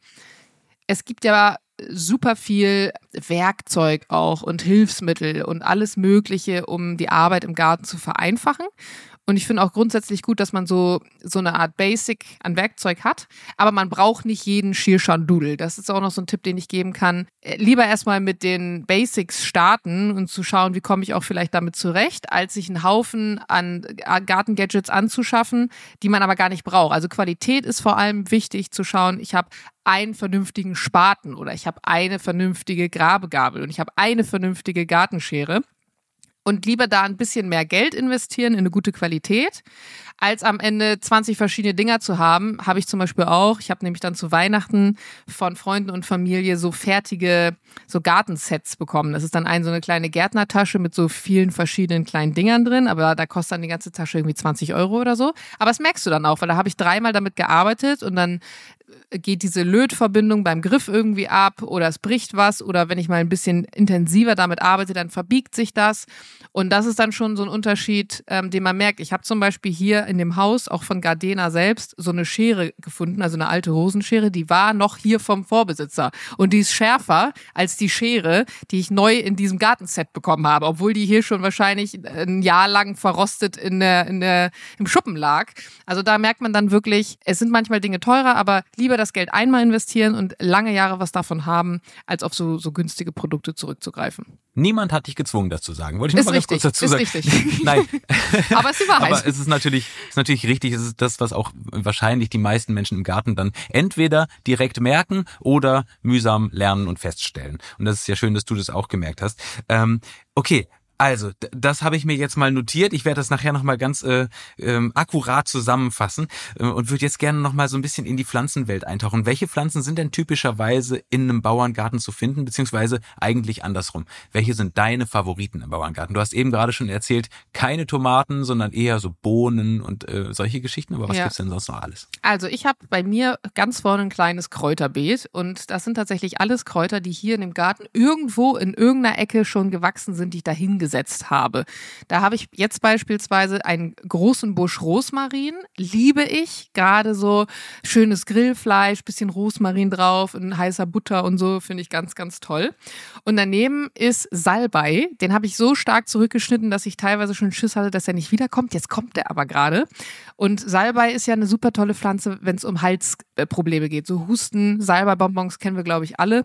es gibt ja super viel Werkzeug auch und Hilfsmittel und alles Mögliche, um die Arbeit im Garten zu vereinfachen. Und ich finde auch grundsätzlich gut, dass man so so eine Art Basic an Werkzeug hat. Aber man braucht nicht jeden Schirrschandudel. Das ist auch noch so ein Tipp, den ich geben kann. Lieber erstmal mit den Basics starten und zu schauen, wie komme ich auch vielleicht damit zurecht, als sich einen Haufen an Gartengadgets anzuschaffen, die man aber gar nicht braucht. Also Qualität ist vor allem wichtig zu schauen, ich habe einen vernünftigen Spaten oder ich habe eine vernünftige Grabegabel und ich habe eine vernünftige Gartenschere. Und lieber da ein bisschen mehr Geld investieren in eine gute Qualität, als am Ende zwanzig verschiedene Dinger zu haben. Habe ich zum Beispiel auch. Ich habe nämlich dann zu Weihnachten von Freunden und Familie so fertige so Gartensets bekommen. Das ist dann ein so eine kleine Gärtnertasche mit so vielen verschiedenen kleinen Dingern drin. Aber da kostet dann die ganze Tasche irgendwie zwanzig Euro oder so. Aber das merkst du dann auch, weil da habe ich dreimal damit gearbeitet und dann geht diese Lötverbindung beim Griff irgendwie ab oder es bricht was oder wenn ich mal ein bisschen intensiver damit arbeite, dann verbiegt sich das. Und das ist dann schon so ein Unterschied, ähm, den man merkt. Ich habe zum Beispiel hier in dem Haus, auch von Gardena selbst, so eine Schere gefunden, also eine alte Rosenschere, die war noch hier vom Vorbesitzer. Und die ist schärfer als die Schere, die ich neu in diesem Gartenset bekommen habe, obwohl die hier schon wahrscheinlich ein Jahr lang verrostet in der, in der, im Schuppen lag. Also da merkt man dann wirklich, es sind manchmal Dinge teurer, aber lieber das Geld einmal investieren und lange Jahre was davon haben, als auf so, so günstige Produkte zurückzugreifen. Niemand hat dich gezwungen, das zu sagen. Wollte ich noch mal ganz kurz dazu ist sagen. Richtig. Nein. Aber es ist die Wahrheit. Aber es ist natürlich, ist natürlich richtig. Es ist das, was auch wahrscheinlich die meisten Menschen im Garten dann entweder direkt merken oder mühsam lernen und feststellen. Und das ist ja schön, dass du das auch gemerkt hast. Ähm, okay. Also, das habe ich mir jetzt mal notiert. Ich werde das nachher nochmal ganz äh, ähm, akkurat zusammenfassen äh, und würde jetzt gerne nochmal so ein bisschen in die Pflanzenwelt eintauchen. Welche Pflanzen sind denn typischerweise in einem Bauerngarten zu finden, beziehungsweise eigentlich andersrum? Welche sind deine Favoriten im Bauerngarten? Du hast eben gerade schon erzählt, keine Tomaten, sondern eher so Bohnen und äh, solche Geschichten. Aber was ja. gibt's denn sonst noch alles? Also, ich habe bei mir ganz vorne ein kleines Kräuterbeet und das sind tatsächlich alles Kräuter, die hier in dem Garten irgendwo in irgendeiner Ecke schon gewachsen sind, die ich dahin gesetzt habe. Da habe ich jetzt beispielsweise einen großen Busch Rosmarin, liebe ich, gerade so schönes Grillfleisch, bisschen Rosmarin drauf, in heißer Butter und so, finde ich ganz, ganz toll. Und daneben ist Salbei, den habe ich so stark zurückgeschnitten, dass ich teilweise schon Schiss hatte, dass er nicht wiederkommt. Jetzt kommt er aber gerade. Und Salbei ist ja eine super tolle Pflanze, wenn es um Halsprobleme geht. So Husten, Salbeibonbons kennen wir, glaube ich, alle.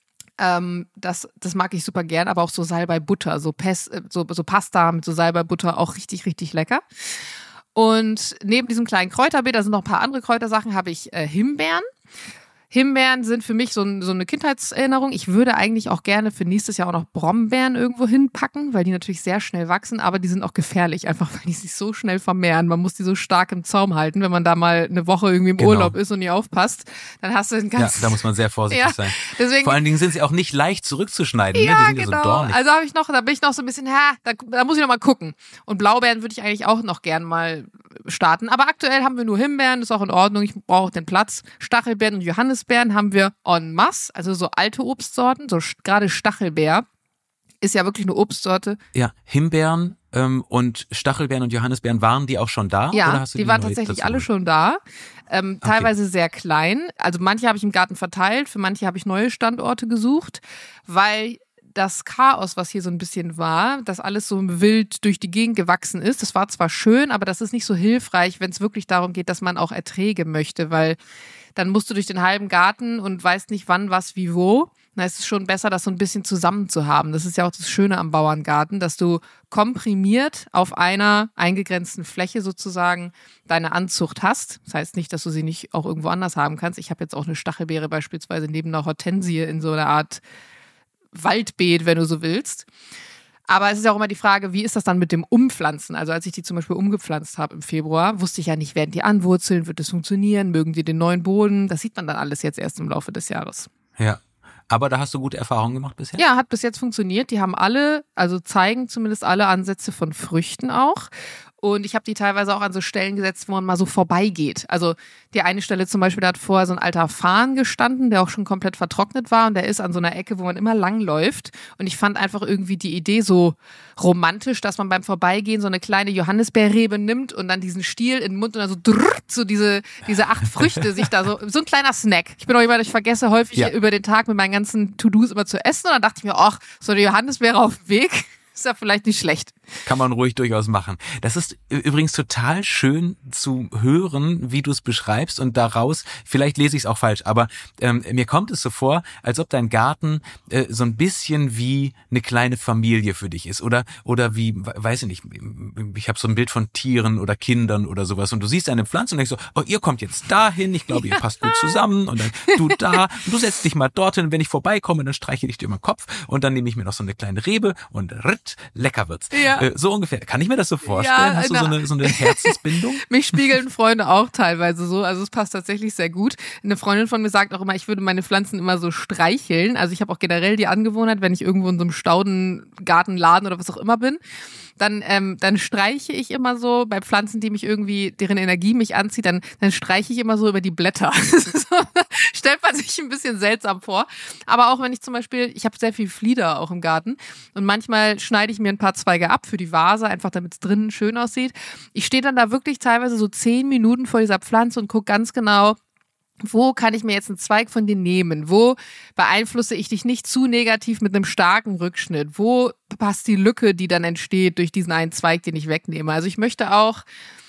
Ähm, das, das mag ich super gern, aber auch so Salbei-Butter, so, Pes, so, so Pasta mit so Salbei-Butter, auch richtig, richtig lecker. Und neben diesem kleinen Kräuterbeet, da sind noch ein paar andere Kräutersachen, habe ich äh, Himbeeren. Himbeeren sind für mich so, ein, so eine Kindheitserinnerung. Ich würde eigentlich auch gerne für nächstes Jahr auch noch Brombeeren irgendwo hinpacken, weil die natürlich sehr schnell wachsen, aber die sind auch gefährlich, einfach weil die sich so schnell vermehren. Man muss die so stark im Zaum halten, wenn man da mal eine Woche irgendwie im genau. Urlaub ist und nie aufpasst, dann hast du einen ganz... Ja, da muss man sehr vorsichtig ja, sein. Deswegen, vor allen Dingen sind sie auch nicht leicht zurückzuschneiden. Ja, ne? Die sind genau. ja so dornig. Also habe ich noch, da bin ich noch so ein bisschen, ha, da, da muss ich noch mal gucken. Und Blaubeeren würde ich eigentlich auch noch gern mal starten. Aber aktuell haben wir nur Himbeeren, ist auch in Ordnung, ich brauche den Platz. Stachelbeeren und Johannisbeeren haben wir en masse, also so alte Obstsorten, so gerade Stachelbeer ist ja wirklich eine Obstsorte. Ja, Himbeeren ähm, und Stachelbeeren und Johannisbeeren, waren die auch schon da? Ja, oder hast du die, die waren tatsächlich alle schon da. Ähm, okay. Teilweise sehr klein. Also manche habe ich im Garten verteilt, für manche habe ich neue Standorte gesucht, weil das Chaos, was hier so ein bisschen war, dass alles so wild durch die Gegend gewachsen ist, das war zwar schön, aber das ist nicht so hilfreich, wenn es wirklich darum geht, dass man auch Erträge möchte, weil dann musst du durch den halben Garten und weißt nicht wann, was, wie, wo. Na, es ist schon besser, das so ein bisschen zusammen zu haben. Das ist ja auch das Schöne am Bauerngarten, dass du komprimiert auf einer eingegrenzten Fläche sozusagen deine Anzucht hast. Das heißt nicht, dass du sie nicht auch irgendwo anders haben kannst. Ich habe jetzt auch eine Stachelbeere beispielsweise neben einer Hortensie in so einer Art Waldbeet, wenn du so willst. Aber es ist ja auch immer die Frage, wie ist das dann mit dem Umpflanzen? Also als ich die zum Beispiel umgepflanzt habe im Februar, wusste ich ja nicht, werden die anwurzeln, wird es funktionieren, mögen die den neuen Boden? Das sieht man dann alles jetzt erst im Laufe des Jahres. Ja, aber da hast du gute Erfahrungen gemacht bisher? Ja, hat bis jetzt funktioniert. Die haben alle, also zeigen zumindest alle Ansätze von Früchten auch. Und ich habe die teilweise auch an so Stellen gesetzt, wo man mal so vorbeigeht. Also die eine Stelle zum Beispiel, da hat vorher so ein alter Farn gestanden, der auch schon komplett vertrocknet war. Und der ist an so einer Ecke, wo man immer lang läuft. Und ich fand einfach irgendwie die Idee so romantisch, dass man beim Vorbeigehen so eine kleine Johannisbeerrebe nimmt und dann diesen Stiel in den Mund und dann so drrrt, so diese, diese acht Früchte sich da so, so ein kleiner Snack. Ich bin auch jemand, ich vergesse häufig ja. über den Tag mit meinen ganzen To-Dos immer zu essen. Und dann dachte ich mir, ach, so eine Johannisbeere auf dem Weg ist ja vielleicht nicht schlecht. Kann man ruhig durchaus machen. Das ist übrigens total schön zu hören, wie du es beschreibst und daraus, vielleicht lese ich es auch falsch, aber ähm, mir kommt es so vor, als ob dein Garten äh, so ein bisschen wie eine kleine Familie für dich ist oder oder wie, weiß ich nicht, ich habe so ein Bild von Tieren oder Kindern oder sowas und du siehst eine Pflanze und denkst so, oh, ihr kommt jetzt dahin, ich glaube, ihr passt gut zusammen und dann du da und du setzt dich mal dorthin, wenn ich vorbeikomme, dann streiche ich dir über den Kopf und dann nehme ich mir noch so eine kleine Rebe und ritt, lecker wird's. Ja. Äh, so ungefähr. Kann ich mir das so vorstellen? Ja, Hast du na, so eine, so eine Herzensbindung? Mich spiegeln Freunde auch teilweise so. Also es passt tatsächlich sehr gut. Eine Freundin von mir sagt auch immer, ich würde meine Pflanzen immer so streicheln. Also ich habe auch generell die Angewohnheit, wenn ich irgendwo in so einem Staudengartenladen oder was auch immer bin, dann ähm, dann streiche ich immer so bei Pflanzen, die mich irgendwie, deren Energie mich anzieht, dann dann streiche ich immer so über die Blätter. Stellt man sich ein bisschen seltsam vor. Aber auch wenn ich zum Beispiel, ich habe sehr viel Flieder auch im Garten und manchmal schneide ich mir ein paar Zweige ab für die Vase, einfach damit es drinnen schön aussieht. Ich stehe dann da wirklich teilweise so zehn Minuten vor dieser Pflanze und gucke ganz genau, wo kann ich mir jetzt einen Zweig von dir nehmen? Wo beeinflusse ich dich nicht zu negativ mit einem starken Rückschnitt? Wo passt die Lücke, die dann entsteht durch diesen einen Zweig, den ich wegnehme? Also ich möchte auch,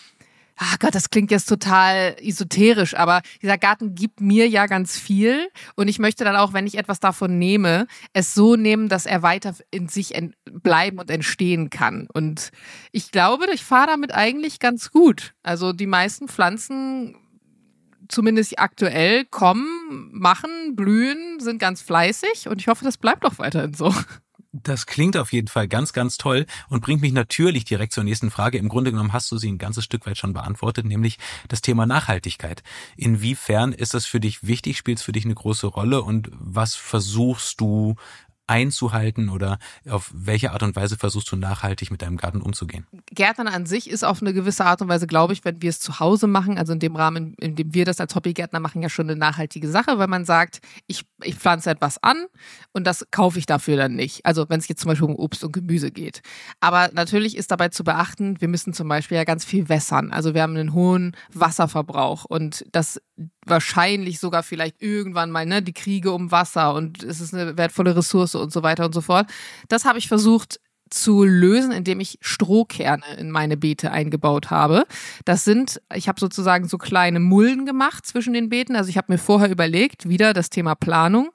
ach Gott, das klingt jetzt total esoterisch, aber dieser Garten gibt mir ja ganz viel und ich möchte dann auch, wenn ich etwas davon nehme, es so nehmen, dass er weiter in sich bleiben und entstehen kann. Und ich glaube, ich fahre damit eigentlich ganz gut. Also die meisten Pflanzen, zumindest aktuell, kommen, machen, blühen, sind ganz fleißig und ich hoffe, das bleibt auch weiterhin so. Das klingt auf jeden Fall ganz, ganz toll und bringt mich natürlich direkt zur nächsten Frage. Im Grunde genommen hast du sie ein ganzes Stück weit schon beantwortet, nämlich das Thema Nachhaltigkeit. Inwiefern ist das für dich wichtig? Spielt es für dich eine große Rolle? Und was versuchst du einzuhalten oder auf welche Art und Weise versuchst du nachhaltig mit deinem Garten umzugehen? Gärtnern an sich ist auf eine gewisse Art und Weise, glaube ich, wenn wir es zu Hause machen, also in dem Rahmen, in dem wir das als Hobbygärtner machen, ja schon eine nachhaltige Sache, weil man sagt, ich, ich pflanze etwas an und das kaufe ich dafür dann nicht. Also wenn es jetzt zum Beispiel um Obst und Gemüse geht. Aber natürlich ist dabei zu beachten, wir müssen zum Beispiel ja ganz viel wässern. Also wir haben einen hohen Wasserverbrauch und das wahrscheinlich sogar vielleicht irgendwann mal, ne, die Kriege um Wasser und es ist eine wertvolle Ressource und so weiter und so fort. Das habe ich versucht zu lösen, indem ich Strohkerne in meine Beete eingebaut habe. Das sind, ich habe sozusagen so kleine Mulden gemacht zwischen den Beeten. Also ich habe mir vorher überlegt, wieder das Thema Planung,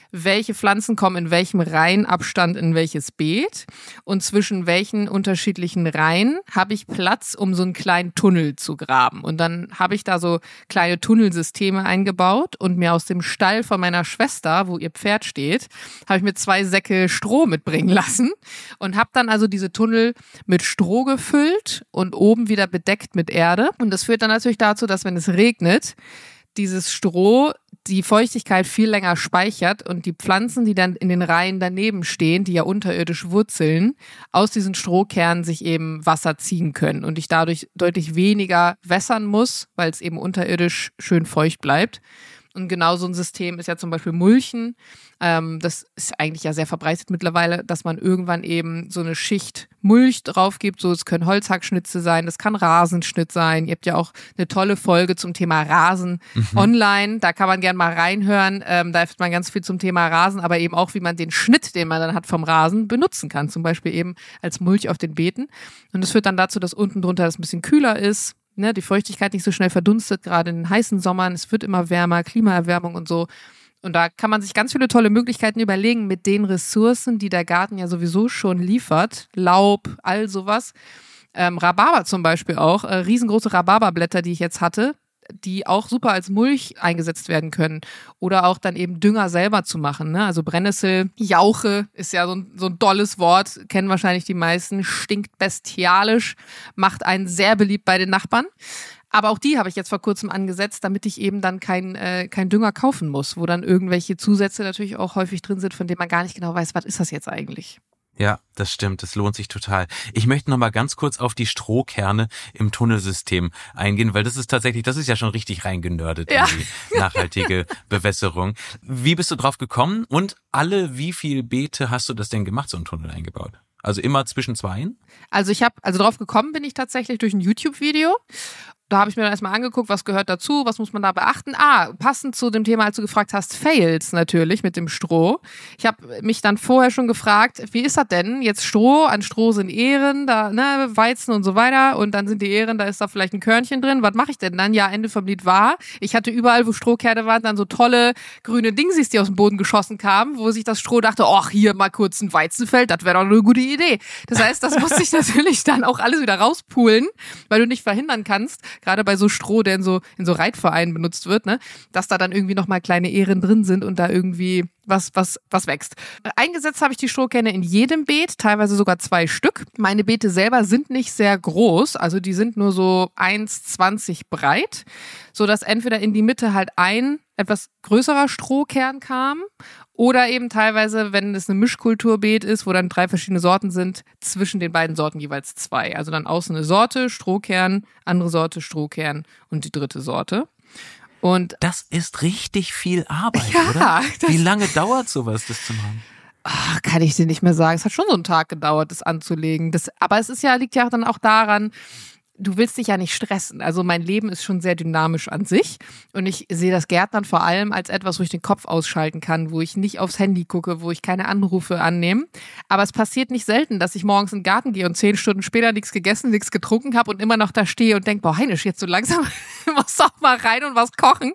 welche Pflanzen kommen in welchem Reihenabstand in welches Beet und zwischen welchen unterschiedlichen Reihen habe ich Platz, um so einen kleinen Tunnel zu graben. Und dann habe ich da so kleine Tunnelsysteme eingebaut und mir aus dem Stall von meiner Schwester, wo ihr Pferd steht, habe ich mir zwei Säcke Stroh mitbringen lassen und habe dann also diese Tunnel mit Stroh gefüllt und oben wieder bedeckt mit Erde. Und das führt dann natürlich dazu, dass wenn es regnet, dieses Stroh die Feuchtigkeit viel länger speichert und die Pflanzen, die dann in den Reihen daneben stehen, die ja unterirdisch wurzeln, aus diesen Strohkernen sich eben Wasser ziehen können und ich dadurch deutlich weniger wässern muss, weil es eben unterirdisch schön feucht bleibt. Und genau so ein System ist ja zum Beispiel Mulchen. Ähm, das ist eigentlich ja sehr verbreitet mittlerweile, dass man irgendwann eben so eine Schicht Mulch drauf gibt. So, es können Holzhackschnitze sein, das kann Rasenschnitt sein. Ihr habt ja auch eine tolle Folge zum Thema Rasen mhm. online. Da kann man gerne mal reinhören. Ähm, da erfährt man ganz viel zum Thema Rasen, aber eben auch, wie man den Schnitt, den man dann hat vom Rasen, benutzen kann. Zum Beispiel eben als Mulch auf den Beeten. Und das führt dann dazu, dass unten drunter das ein bisschen kühler ist. Ne, die Feuchtigkeit nicht so schnell verdunstet, gerade in den heißen Sommern. Es wird immer wärmer, Klimaerwärmung und so. Und da kann man sich ganz viele tolle Möglichkeiten überlegen mit den Ressourcen, die der Garten ja sowieso schon liefert. Laub, all sowas. Ähm, Rhabarber zum Beispiel auch. Äh, riesengroße Rhabarberblätter, die ich jetzt hatte, die auch super als Mulch eingesetzt werden können. Oder auch dann eben Dünger selber zu machen. Ne? Also Brennnessel, Jauche ist ja so ein, so ein dolles Wort, kennen wahrscheinlich die meisten, stinkt bestialisch, macht einen sehr beliebt bei den Nachbarn. Aber auch die habe ich jetzt vor kurzem angesetzt, damit ich eben dann kein, äh, kein Dünger kaufen muss, wo dann irgendwelche Zusätze natürlich auch häufig drin sind, von denen man gar nicht genau weiß, was ist das jetzt eigentlich. Ja, das stimmt. Das lohnt sich total. Ich möchte noch mal ganz kurz auf die Strohkerne im Tunnelsystem eingehen, weil das ist tatsächlich, das ist ja schon richtig reingenördet ja. in die nachhaltige Bewässerung. Wie bist du drauf gekommen und alle wie viel Beete hast du das denn gemacht, so einen Tunnel eingebaut? Also immer zwischen zweien? Also ich habe, also drauf gekommen bin ich tatsächlich durch ein YouTube-Video. Da habe ich mir dann erstmal angeguckt, was gehört dazu, was muss man da beachten. Ah, passend zu dem Thema, als du gefragt hast, Fails natürlich mit dem Stroh. Ich habe mich dann vorher schon gefragt, wie ist das denn? Jetzt Stroh, an Stroh sind Ähren, da ne, Weizen und so weiter und dann sind die Ähren, da ist da vielleicht ein Körnchen drin. Was mache ich denn dann? Ja, Ende vom Lied war, ich hatte überall, wo Strohkerne waren, dann so tolle grüne Dingsies, die aus dem Boden geschossen kamen, wo sich das Stroh dachte, ach, hier mal kurz ein Weizenfeld, das wäre doch eine gute Idee. Das heißt, das musste ich natürlich dann auch alles wieder rauspulen, weil du nicht verhindern kannst, gerade bei so Stroh, der in so, in so Reitvereinen benutzt wird, ne, dass da dann irgendwie nochmal kleine Ähren drin sind und da irgendwie was, was, was wächst. Eingesetzt habe ich die Strohkerne in jedem Beet, teilweise sogar zwei Stück. Meine Beete selber sind nicht sehr groß, also die sind nur so eins Komma zwanzig breit, sodass entweder in die Mitte halt ein etwas größerer Strohkern kam oder eben teilweise, wenn es eine Mischkulturbeet ist, wo dann drei verschiedene Sorten sind, zwischen den beiden Sorten jeweils zwei. Also dann außen eine Sorte, Strohkern, andere Sorte, Strohkern und die dritte Sorte. Und das ist richtig viel Arbeit, ja, oder? Wie lange dauert sowas, das zu machen? Ach, kann ich dir nicht mehr sagen. Es hat schon so einen Tag gedauert, das anzulegen. Das, aber es ist ja, liegt ja dann auch daran, du willst dich ja nicht stressen. Also mein Leben ist schon sehr dynamisch an sich und ich sehe das Gärtnern vor allem als etwas, wo ich den Kopf ausschalten kann, wo ich nicht aufs Handy gucke, wo ich keine Anrufe annehme. Aber es passiert nicht selten, dass ich morgens in den Garten gehe und zehn Stunden später nichts gegessen, nichts getrunken habe und immer noch da stehe und denke, boah, Heinisch, jetzt so langsam musst du auch mal rein und was kochen.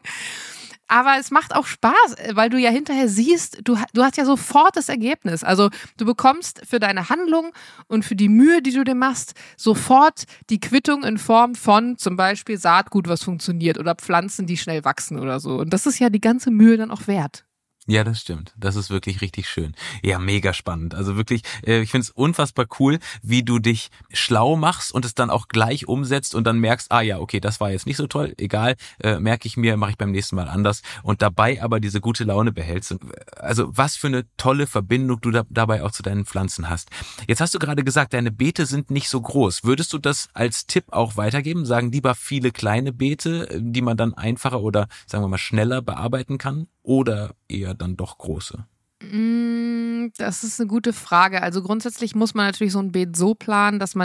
Aber es macht auch Spaß, weil du ja hinterher siehst, du, du hast ja sofort das Ergebnis. Also du bekommst für deine Handlung und für die Mühe, die du dir machst, sofort die Quittung in Form von zum Beispiel Saatgut, was funktioniert oder Pflanzen, die schnell wachsen oder so. Und das ist ja die ganze Mühe dann auch wert. Ja, das stimmt. Das ist wirklich richtig schön. Ja, mega spannend. Also wirklich, äh, ich finde es unfassbar cool, wie du dich schlau machst und es dann auch gleich umsetzt und dann merkst, ah ja, okay, das war jetzt nicht so toll, egal, äh, merke ich mir, mache ich beim nächsten Mal anders und dabei aber diese gute Laune behältst. Also was für eine tolle Verbindung du da, dabei auch zu deinen Pflanzen hast. Jetzt hast du gerade gesagt, deine Beete sind nicht so groß. Würdest du das als Tipp auch weitergeben? Sagen lieber viele kleine Beete, die man dann einfacher oder sagen wir mal schneller bearbeiten kann? Oder eher dann doch große? Das ist eine gute Frage. Also grundsätzlich muss man natürlich so ein Beet so planen, dass man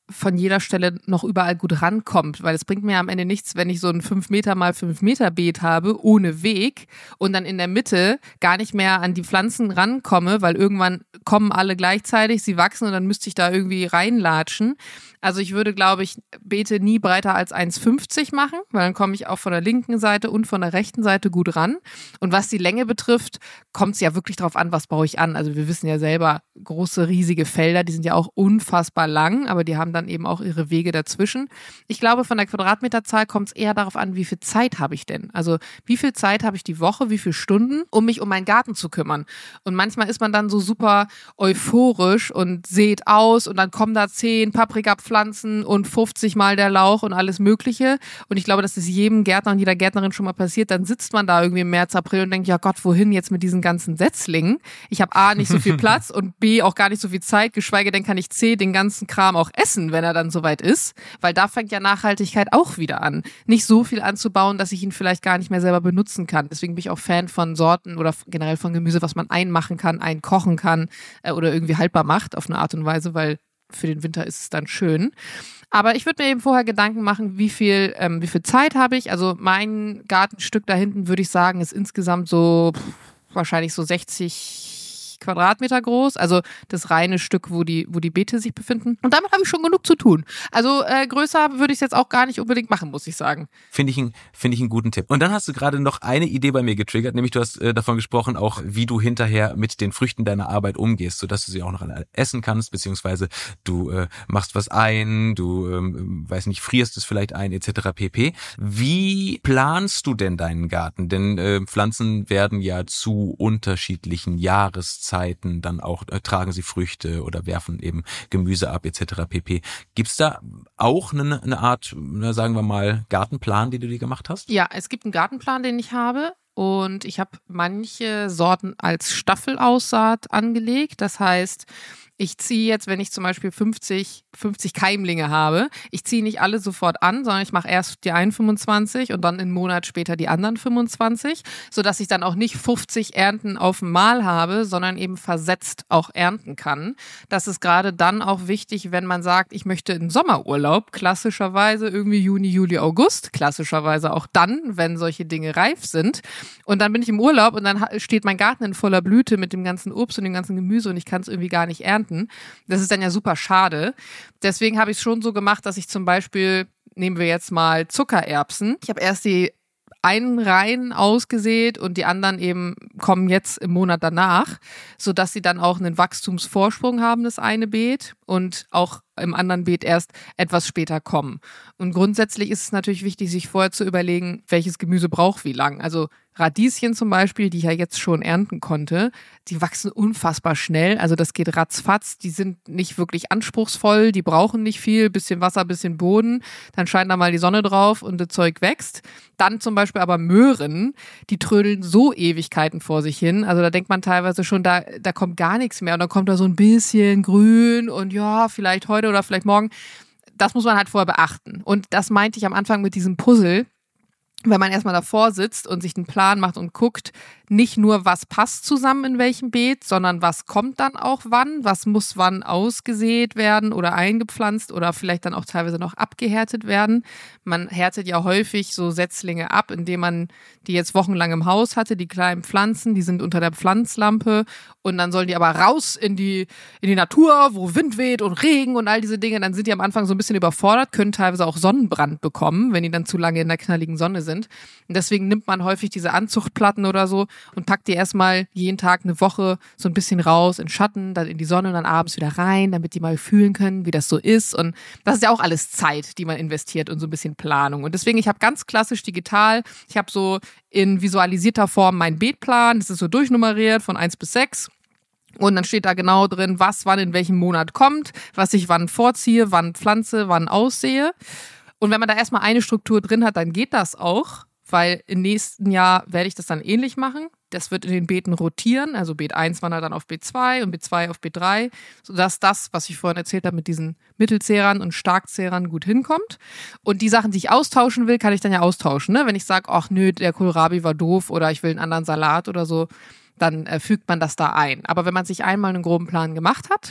von jeder Stelle noch überall gut rankommt, weil es bringt mir am Ende nichts, wenn ich so ein fünf Meter mal fünf Meter Beet habe, ohne Weg und dann in der Mitte gar nicht mehr an die Pflanzen rankomme, weil irgendwann kommen alle gleichzeitig, sie wachsen und dann müsste ich da irgendwie reinlatschen. Also ich würde, glaube ich, Beete nie breiter als eins fünfzig machen, weil dann komme ich auch von der linken Seite und von der rechten Seite gut ran. Und was die Länge betrifft, kommt es ja wirklich drauf an, was baue ich an. Also wir wissen ja selber, große, riesige Felder, die sind ja auch unfassbar lang, aber die haben dann eben auch ihre Wege dazwischen. Ich glaube, von der Quadratmeterzahl kommt es eher darauf an, wie viel Zeit habe ich denn? Also wie viel Zeit habe ich die Woche, wie viele Stunden, um mich um meinen Garten zu kümmern? Und manchmal ist man dann so super euphorisch und sät aus und dann kommen da zehn Paprikapflanzen und fünfzig Mal der Lauch und alles Mögliche. Und ich glaube, das ist jedem Gärtner und jeder Gärtnerin schon mal passiert. Dann sitzt man da irgendwie im März, April und denkt, ja Gott, wohin jetzt mit diesen ganzen Setzlingen? Ich habe A, nicht so viel Platz und B, auch gar nicht so viel Zeit, geschweige denn kann ich C, den ganzen Kram auch essen, wenn er dann soweit ist. Weil da fängt ja Nachhaltigkeit auch wieder an. Nicht so viel anzubauen, dass ich ihn vielleicht gar nicht mehr selber benutzen kann. Deswegen bin ich auch Fan von Sorten oder generell von Gemüse, was man einmachen kann, einkochen kann äh, oder irgendwie haltbar macht auf eine Art und Weise, weil für den Winter ist es dann schön. Aber ich würde mir eben vorher Gedanken machen, wie viel, ähm, wie viel Zeit habe ich. Also mein Gartenstück da hinten, würde ich sagen, ist insgesamt so pff, wahrscheinlich so sechzig Quadratmeter groß, also das reine Stück, wo die, wo die Beete sich befinden. Und damit habe ich schon genug zu tun. Also äh, größer würde ich es jetzt auch gar nicht unbedingt machen, muss ich sagen. Finde ich, ein, finde ich einen guten Tipp. Und dann hast du gerade noch eine Idee bei mir getriggert, nämlich du hast äh, davon gesprochen, auch wie du hinterher mit den Früchten deiner Arbeit umgehst, sodass du sie auch noch essen kannst, beziehungsweise du äh, machst was ein, du, ähm, weiß nicht, frierst es vielleicht ein, et cetera pp. Wie planst du denn deinen Garten? Denn äh, Pflanzen werden ja zu unterschiedlichen Jahreszeiten Zeiten, dann auch äh, tragen sie Früchte oder werfen eben Gemüse ab et cetera pp. Gibt's da auch eine, eine Art, na, sagen wir mal, Gartenplan, den du dir gemacht hast? Ja, es gibt einen Gartenplan, den ich habe. Und ich habe manche Sorten als Staffelaussaat angelegt. Das heißt, ich ziehe jetzt, wenn ich zum Beispiel fünfzig, fünfzig Keimlinge habe, ich ziehe nicht alle sofort an, sondern ich mache erst die einen fünfundzwanzig und dann einen Monat später die anderen fünfundzwanzig, sodass ich dann auch nicht fünfzig Ernten auf einmal habe, sondern eben versetzt auch ernten kann. Das ist gerade dann auch wichtig, wenn man sagt, ich möchte einen Sommerurlaub, klassischerweise irgendwie Juni, Juli, August, klassischerweise auch dann, wenn solche Dinge reif sind. Und dann bin ich im Urlaub und dann steht mein Garten in voller Blüte mit dem ganzen Obst und dem ganzen Gemüse und ich kann es irgendwie gar nicht ernten. Das ist dann ja super schade. Deswegen habe ich es schon so gemacht, dass ich zum Beispiel, nehmen wir jetzt mal Zuckererbsen. Ich habe erst die einen Reihen ausgesät und die anderen eben kommen jetzt im Monat danach, sodass sie dann auch einen Wachstumsvorsprung haben, das eine Beet, und auch im anderen Beet erst etwas später kommen. Und grundsätzlich ist es natürlich wichtig, sich vorher zu überlegen, welches Gemüse braucht wie lang. Also Radieschen zum Beispiel, die ich ja jetzt schon ernten konnte, die wachsen unfassbar schnell. Also das geht ratzfatz. Die sind nicht wirklich anspruchsvoll, die brauchen nicht viel, bisschen Wasser, bisschen Boden. Dann scheint da mal die Sonne drauf und das Zeug wächst. Dann zum Beispiel aber Möhren, die trödeln so Ewigkeiten vor sich hin. Also da denkt man teilweise schon, da, da kommt gar nichts mehr. Und dann kommt da so ein bisschen Grün und ja, vielleicht heute oder vielleicht morgen. Das muss man halt vorher beachten. Und das meinte ich am Anfang mit diesem Puzzle. Wenn man erstmal davor sitzt und sich einen Plan macht und guckt, nicht nur, was passt zusammen in welchem Beet, sondern was kommt dann auch wann, was muss wann ausgesät werden oder eingepflanzt oder vielleicht dann auch teilweise noch abgehärtet werden. Man härtet ja häufig so Setzlinge ab, indem man die jetzt wochenlang im Haus hatte, die kleinen Pflanzen, die sind unter der Pflanzlampe und dann sollen die aber raus in die, in die Natur, wo Wind weht und Regen und all diese Dinge. Dann sind die am Anfang so ein bisschen überfordert, können teilweise auch Sonnenbrand bekommen, wenn die dann zu lange in der knalligen Sonne sind. Und deswegen nimmt man häufig diese Anzuchtplatten oder so und packt die erstmal jeden Tag eine Woche so ein bisschen raus in Schatten, dann in die Sonne und dann abends wieder rein, damit die mal fühlen können, wie das so ist. Und das ist ja auch alles Zeit, die man investiert und so ein bisschen Planung. Und deswegen, ich habe ganz klassisch digital, ich habe so in visualisierter Form meinen Beetplan, das ist so durchnummeriert von eins bis sechs. Und dann steht da genau drin, was wann in welchem Monat kommt, was ich wann vorziehe, wann pflanze, wann aussehe. Und wenn man da erstmal eine Struktur drin hat, dann geht das auch, weil im nächsten Jahr werde ich das dann ähnlich machen. Das wird in den Beeten rotieren, also Beet eins wandert dann auf Beet zwei und Beet zwei auf Beet drei, sodass das, was ich vorhin erzählt habe, mit diesen Mittelzehrern und Starkzehrern gut hinkommt. Und die Sachen, die ich austauschen will, kann ich dann ja austauschen. Ne? Wenn ich sage, ach nö, der Kohlrabi war doof oder ich will einen anderen Salat oder so, dann äh, fügt man das da ein. Aber wenn man sich einmal einen groben Plan gemacht hat,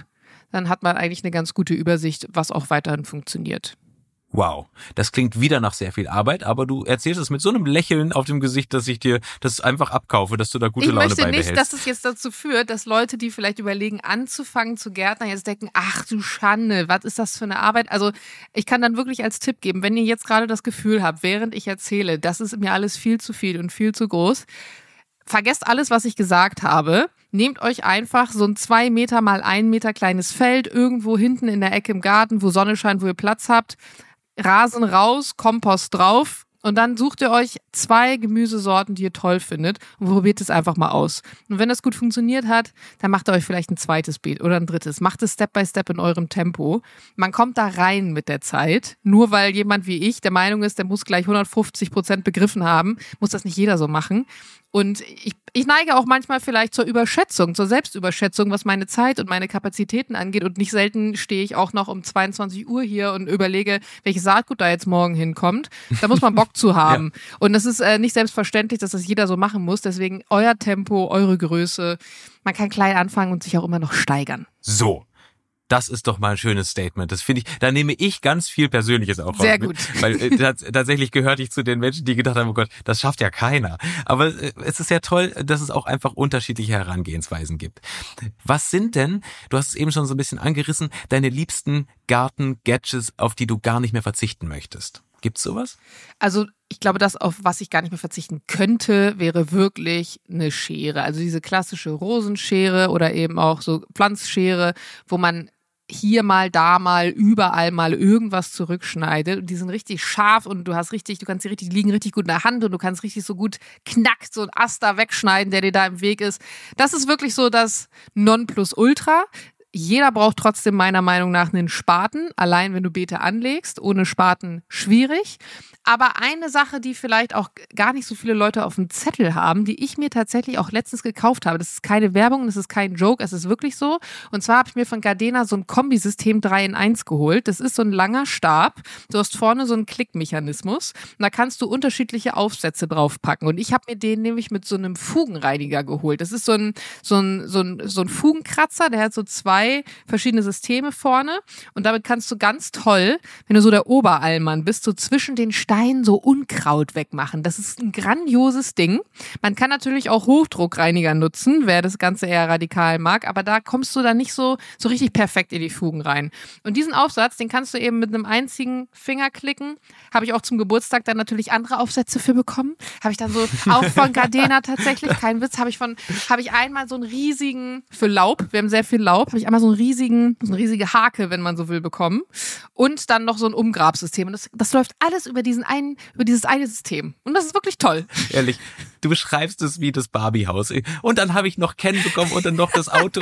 dann hat man eigentlich eine ganz gute Übersicht, was auch weiterhin funktioniert. Wow, das klingt wieder nach sehr viel Arbeit, aber du erzählst es mit so einem Lächeln auf dem Gesicht, dass ich dir das einfach abkaufe, dass du da gute ich Laune beibehältst. Ich möchte beibehältst. nicht, dass es jetzt dazu führt, dass Leute, die vielleicht überlegen, anzufangen zu Gärtnern, jetzt denken, ach du Schande, was ist das für eine Arbeit? Also ich kann dann wirklich als Tipp geben, wenn ihr jetzt gerade das Gefühl habt, während ich erzähle, das ist mir alles viel zu viel und viel zu groß, vergesst alles, was ich gesagt habe. Nehmt euch einfach so ein zwei Meter mal ein Meter kleines Feld irgendwo hinten in der Ecke im Garten, wo Sonne scheint, wo ihr Platz habt. Rasen raus, Kompost drauf und dann sucht ihr euch zwei Gemüsesorten, die ihr toll findet und probiert es einfach mal aus. Und wenn das gut funktioniert hat, dann macht ihr euch vielleicht ein zweites Beet oder ein drittes. Macht es Step by Step in eurem Tempo. Man kommt da rein mit der Zeit. Nur weil jemand wie ich der Meinung ist, der muss gleich hundertfünfzig Prozent begriffen haben, muss das nicht jeder so machen. Und ich, ich neige auch manchmal vielleicht zur Überschätzung, zur Selbstüberschätzung, was meine Zeit und meine Kapazitäten angeht. Und nicht selten stehe ich auch noch um zweiundzwanzig Uhr hier und überlege, welches Saatgut da jetzt morgen hinkommt. Da muss man Bock zu haben. Ja. Und das ist äh, nicht selbstverständlich, dass das jeder so machen muss. Deswegen euer Tempo, eure Größe. Man kann klein anfangen und sich auch immer noch steigern. So. Das ist doch mal ein schönes Statement. Das finde ich, da nehme ich ganz viel Persönliches auch raus. Sehr gut. Mit, weil äh, tats- tatsächlich gehörte ich zu den Menschen, die gedacht haben, oh Gott, das schafft ja keiner. Aber äh, es ist ja toll, dass es auch einfach unterschiedliche Herangehensweisen gibt. Was sind denn, du hast es eben schon so ein bisschen angerissen, deine liebsten Garten-Gadgets, auf die du gar nicht mehr verzichten möchtest? Gibt's sowas? Also ich glaube, das, auf was ich gar nicht mehr verzichten könnte, wäre wirklich eine Schere. Also diese klassische Rosenschere oder eben auch so Pflanzschere, wo man hier mal, da mal, überall mal irgendwas zurückschneidet und die sind richtig scharf und du hast richtig, du kannst die richtig, die liegen richtig gut in der Hand und du kannst richtig so gut knackt so einen Ast da wegschneiden, der dir da im Weg ist. Das ist wirklich so das Nonplusultra. Jeder braucht trotzdem meiner Meinung nach einen Spaten, allein wenn du Beete anlegst, ohne Spaten schwierig. Aber eine Sache, die vielleicht auch gar nicht so viele Leute auf dem Zettel haben, die ich mir tatsächlich auch letztens gekauft habe, das ist keine Werbung, das ist kein Joke, es ist wirklich so. Und zwar habe ich mir von Gardena so ein Kombisystem drei in eins geholt. Das ist so ein langer Stab, du hast vorne so einen Klickmechanismus und da kannst du unterschiedliche Aufsätze draufpacken. Und ich habe mir den nämlich mit so einem Fugenreiniger geholt. Das ist so ein, so ein, so ein, so ein Fugenkratzer, der hat so zwei verschiedene Systeme vorne und damit kannst du ganz toll, wenn du so der Oberallmann bist, so zwischen den Steinen so Unkraut wegmachen. Das ist ein grandioses Ding. Man kann natürlich auch Hochdruckreiniger nutzen, wer das Ganze eher radikal mag, aber da kommst du dann nicht so, so richtig perfekt in die Fugen rein. Und diesen Aufsatz, den kannst du eben mit einem einzigen Finger klicken. Habe ich auch zum Geburtstag dann natürlich andere Aufsätze für bekommen. Habe ich dann so, auch von Gardena tatsächlich, kein Witz, habe ich von, habe ich einmal so einen riesigen, für Laub, wir haben sehr viel Laub, habe ich einmal so einen riesigen, so eine riesige Hake, wenn man so will, bekommen. Und dann noch so ein Umgrabsystem. Und das, das läuft alles über diesen einen, über dieses eine System. Und das ist wirklich toll. Ehrlich, du beschreibst es wie das Barbie-Haus. Und dann habe ich noch Ken bekommen und dann noch das Auto.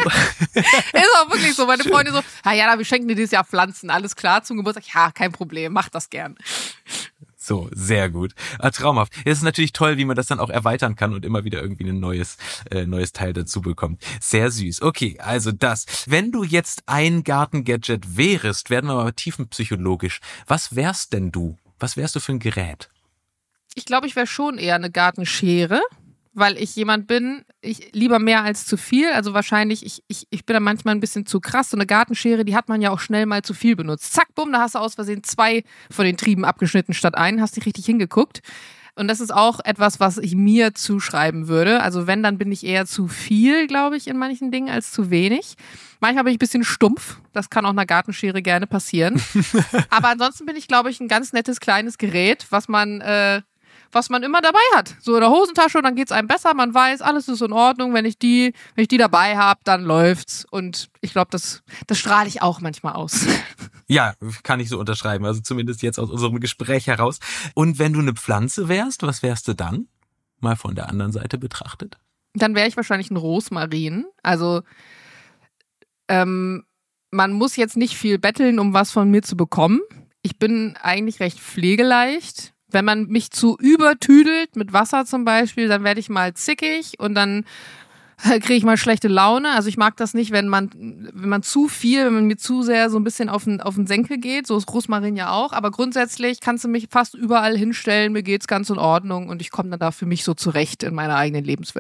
Ist auch wirklich so. Meine Freunde so, ja, ja, wir schenken dir dieses Jahr Pflanzen. Alles klar zum Geburtstag? Ja, kein Problem, mach das gern. So, sehr gut. Ah, traumhaft. Es ist natürlich toll, wie man das dann auch erweitern kann und immer wieder irgendwie ein neues, äh, neues Teil dazu bekommt. Sehr süß. Okay, also das. Wenn du jetzt ein Gartengadget wärst, werden wir mal tiefenpsychologisch. Was wärst denn du? Was wärst du für ein Gerät? Ich glaube, ich wäre schon eher eine Gartenschere, weil ich jemand bin, ich lieber mehr als zu viel. Also wahrscheinlich, ich, ich, ich bin da manchmal ein bisschen zu krass. So eine Gartenschere, die hat man ja auch schnell mal zu viel benutzt. Zack, bumm, da hast du aus Versehen zwei von den Trieben abgeschnitten statt einen, hast nicht richtig hingeguckt. Und das ist auch etwas, was ich mir zuschreiben würde. Also wenn, dann bin ich eher zu viel, glaube ich, in manchen Dingen als zu wenig. Manchmal bin ich ein bisschen stumpf. Das kann auch einer Gartenschere gerne passieren. Aber ansonsten bin ich, glaube ich, ein ganz nettes kleines Gerät, was man, äh, was man immer dabei hat. So in der Hosentasche und dann geht's einem besser. Man weiß, alles ist in Ordnung. Wenn ich die, wenn ich die dabei habe, dann läuft's. Und ich glaube, das, das strahle ich auch manchmal aus. Ja, kann ich so unterschreiben. Also zumindest jetzt aus unserem Gespräch heraus. Und wenn du eine Pflanze wärst, was wärst du dann? Mal von der anderen Seite betrachtet. Dann wäre ich wahrscheinlich ein Rosmarin. Also ähm, man muss jetzt nicht viel betteln, um was von mir zu bekommen. Ich bin eigentlich recht pflegeleicht. Wenn man mich zu übertüdelt, mit Wasser zum Beispiel, dann werde ich mal zickig und dann kriege ich mal schlechte Laune. Also ich mag das nicht, wenn man wenn man zu viel, wenn man mir zu sehr so ein bisschen auf den, auf den Senkel geht. So ist Rosmarin ja auch. Aber grundsätzlich kannst du mich fast überall hinstellen. Mir geht's ganz in Ordnung und ich komme dann da für mich so zurecht in meiner eigenen Lebenswelt.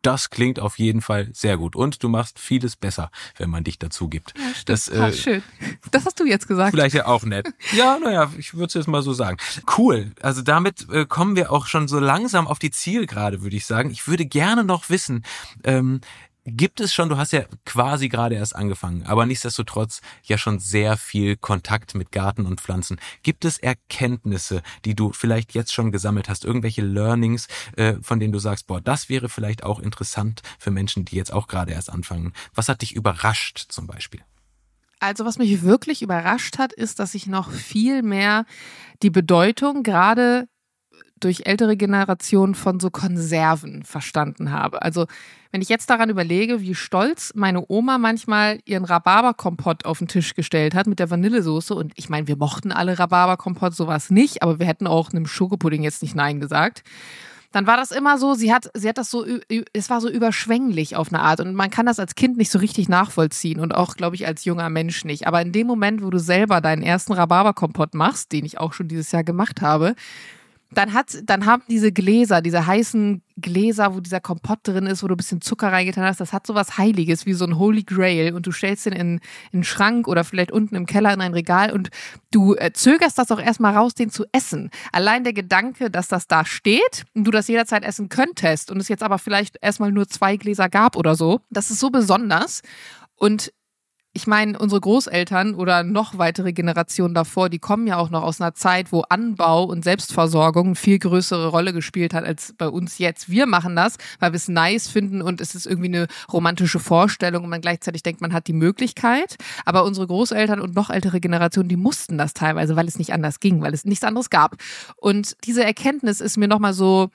Das klingt auf jeden Fall sehr gut. Und du machst vieles besser, wenn man dich dazu gibt. Ja, stimmt. Das, äh, ah, schön. Das hast du jetzt gesagt. Vielleicht ja auch nett. Ja, naja, ich würde es jetzt mal so sagen. Cool. Also damit äh, kommen wir auch schon so langsam auf die Zielgerade, würde ich sagen. Ich würde gerne noch wissen, ähm, gibt es schon, du hast ja quasi gerade erst angefangen, aber nichtsdestotrotz ja schon sehr viel Kontakt mit Garten und Pflanzen. Gibt es Erkenntnisse, die du vielleicht jetzt schon gesammelt hast, irgendwelche Learnings, äh, von denen du sagst, boah, das wäre vielleicht auch interessant für Menschen, die jetzt auch gerade erst anfangen? Was hat dich überrascht zum Beispiel? Also was mich wirklich überrascht hat, ist, dass ich noch viel mehr die Bedeutung gerade durch ältere Generationen von so Konserven verstanden habe. Also wenn ich jetzt daran überlege, wie stolz meine Oma manchmal ihren Rhabarberkompott auf den Tisch gestellt hat mit der Vanillesoße, und ich meine, wir mochten alle Rhabarberkompott, sowas nicht, aber wir hätten auch einem Schokopudding jetzt nicht Nein gesagt. Dann war das immer so, sie hat, sie hat das so, es war so überschwänglich auf eine Art, und man kann das als Kind nicht so richtig nachvollziehen und auch, glaube ich, als junger Mensch nicht. Aber in dem Moment, wo du selber deinen ersten Rhabarberkompott machst, den ich auch schon dieses Jahr gemacht habe, Dann hat, dann haben diese Gläser, diese heißen Gläser, wo dieser Kompott drin ist, wo du ein bisschen Zucker reingetan hast, das hat so was Heiliges, wie so ein Holy Grail, und du stellst den in, in einen Schrank oder vielleicht unten im Keller in ein Regal und du äh, zögerst das auch erstmal raus, den zu essen. Allein der Gedanke, dass das da steht und du das jederzeit essen könntest und es jetzt aber vielleicht erstmal nur zwei Gläser gab oder so, das ist so besonders. Und ich meine, unsere Großeltern oder noch weitere Generationen davor, die kommen ja auch noch aus einer Zeit, wo Anbau und Selbstversorgung eine viel größere Rolle gespielt hat als bei uns jetzt. Wir machen das, weil wir es nice finden und es ist irgendwie eine romantische Vorstellung und man gleichzeitig denkt, man hat die Möglichkeit. Aber unsere Großeltern und noch ältere Generationen, die mussten das teilweise, weil es nicht anders ging, weil es nichts anderes gab. Und diese Erkenntnis ist mir nochmal so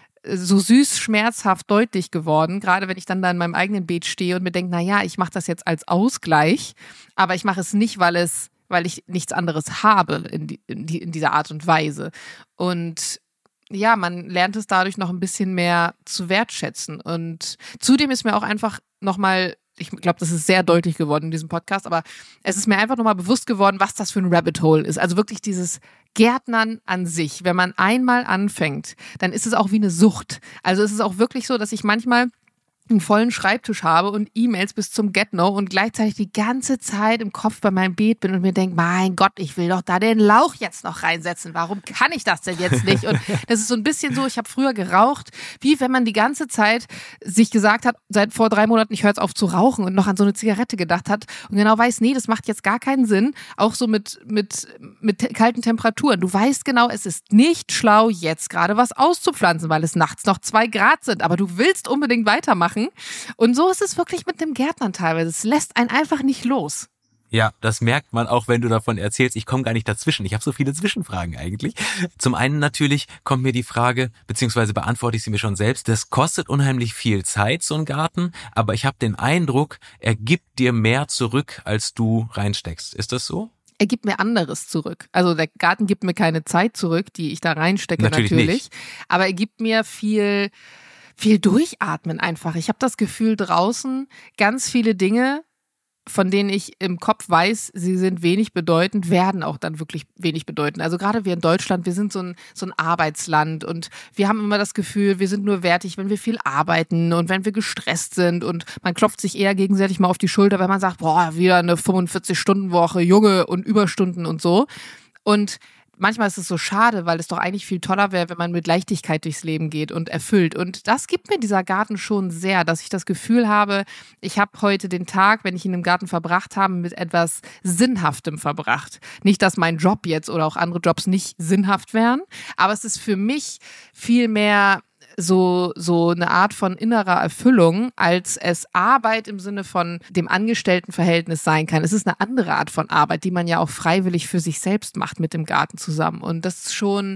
so süß, schmerzhaft deutlich geworden, gerade wenn ich dann da in meinem eigenen Beet stehe und mir denke, naja, ich mache das jetzt als Ausgleich, aber ich mache es nicht, weil es, weil ich nichts anderes habe in, die, in, die, in dieser Art und Weise. Und ja, man lernt es dadurch noch ein bisschen mehr zu wertschätzen. Und zudem ist mir auch einfach nochmal, ich glaube, das ist sehr deutlich geworden in diesem Podcast, aber es ist mir einfach nochmal bewusst geworden, was das für ein Rabbit Hole ist. Also wirklich dieses Gärtnern an sich. Wenn man einmal anfängt, dann ist es auch wie eine Sucht. Also es ist auch wirklich so, dass ich manchmal einen vollen Schreibtisch habe und E-Mails bis zum Get-No und gleichzeitig die ganze Zeit im Kopf bei meinem Beet bin und mir denke, mein Gott, ich will doch da den Lauch jetzt noch reinsetzen. Warum kann ich das denn jetzt nicht? Und das ist so ein bisschen so, ich habe früher geraucht, wie wenn man die ganze Zeit sich gesagt hat, seit vor drei Monaten, ich höre jetzt auf zu rauchen und noch an so eine Zigarette gedacht hat und genau weiß, nee, das macht jetzt gar keinen Sinn. Auch so mit, mit, mit kalten Temperaturen. Du weißt genau, es ist nicht schlau, jetzt gerade was auszupflanzen, weil es nachts noch zwei Grad sind, aber du willst unbedingt weitermachen. Und so ist es wirklich mit dem Gärtnern teilweise. Es lässt einen einfach nicht los. Ja, das merkt man auch, wenn du davon erzählst. Ich komme gar nicht dazwischen. Ich habe so viele Zwischenfragen eigentlich. Zum einen natürlich kommt mir die Frage, beziehungsweise beantworte ich sie mir schon selbst. Das kostet unheimlich viel Zeit, so ein Garten. Aber ich habe den Eindruck, er gibt dir mehr zurück, als du reinsteckst. Ist das so? Er gibt mir anderes zurück. Also der Garten gibt mir keine Zeit zurück, die ich da reinstecke natürlich. natürlich. Aber er gibt mir viel... viel durchatmen einfach. Ich habe das Gefühl, draußen ganz viele Dinge, von denen ich im Kopf weiß, sie sind wenig bedeutend, werden auch dann wirklich wenig bedeutend. Also gerade wir in Deutschland, wir sind so ein, so ein Arbeitsland und wir haben immer das Gefühl, wir sind nur wertig, wenn wir viel arbeiten und wenn wir gestresst sind, und man klopft sich eher gegenseitig mal auf die Schulter, wenn man sagt, boah, wieder eine fünfundvierzig-Stunden-Woche, Junge, und Überstunden und so. Und manchmal ist es so schade, weil es doch eigentlich viel toller wäre, wenn man mit Leichtigkeit durchs Leben geht und erfüllt. Und das gibt mir dieser Garten schon sehr, dass ich das Gefühl habe, ich habe heute den Tag, wenn ich ihn im Garten verbracht habe, mit etwas Sinnhaftem verbracht. Nicht, dass mein Job jetzt oder auch andere Jobs nicht sinnhaft wären, aber es ist für mich viel mehr so so eine Art von innerer Erfüllung, als es Arbeit im Sinne von dem Angestelltenverhältnis sein kann. Es ist eine andere Art von Arbeit, die man ja auch freiwillig für sich selbst macht mit dem Garten zusammen. Und das ist schon,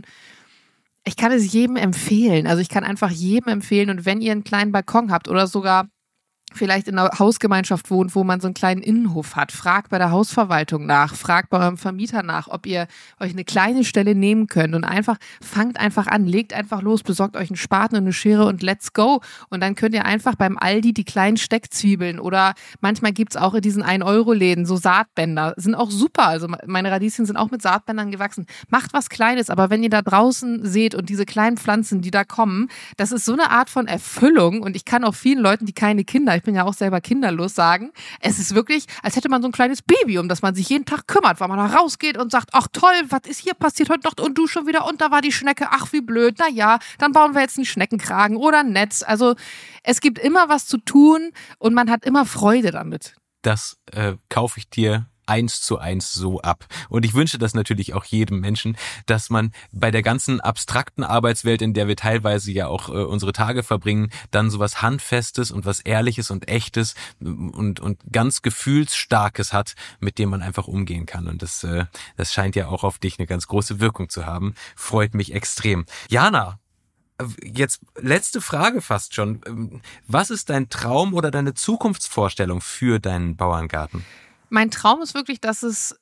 ich kann es jedem empfehlen. Also ich kann einfach jedem empfehlen. Und wenn ihr einen kleinen Balkon habt oder sogar vielleicht in einer Hausgemeinschaft wohnt, wo man so einen kleinen Innenhof hat, fragt bei der Hausverwaltung nach, fragt bei eurem Vermieter nach, ob ihr euch eine kleine Stelle nehmen könnt und einfach, fangt einfach an, legt einfach los, besorgt euch einen Spaten und eine Schere und let's go. Und dann könnt ihr einfach beim Aldi die kleinen Steckzwiebeln oder manchmal gibt's auch in diesen ein Euro Läden so Saatbänder, sind auch super. Also meine Radieschen sind auch mit Saatbändern gewachsen. Macht was Kleines, aber wenn ihr da draußen seht und diese kleinen Pflanzen, die da kommen, das ist so eine Art von Erfüllung und ich kann auch vielen Leuten, die keine Kinder, ich bin ja auch selber kinderlos, sagen, es ist wirklich, als hätte man so ein kleines Baby, um das man sich jeden Tag kümmert, weil man da rausgeht und sagt, ach toll, was ist hier passiert heute noch und du schon wieder und da war die Schnecke, ach wie blöd, na ja, dann bauen wir jetzt einen Schneckenkragen oder ein Netz. Also es gibt immer was zu tun und man hat immer Freude damit. Das äh, kaufe ich dir eins zu eins so ab. Und ich wünsche das natürlich auch jedem Menschen, dass man bei der ganzen abstrakten Arbeitswelt, in der wir teilweise ja auch äh, unsere Tage verbringen, dann sowas Handfestes und was Ehrliches und Echtes und und ganz Gefühlsstarkes hat, mit dem man einfach umgehen kann. Und das, äh, das scheint ja auch auf dich eine ganz große Wirkung zu haben. Freut mich extrem. Jana, jetzt letzte Frage fast schon. Was ist dein Traum oder deine Zukunftsvorstellung für deinen Bauerngarten? Mein Traum ist wirklich, dass es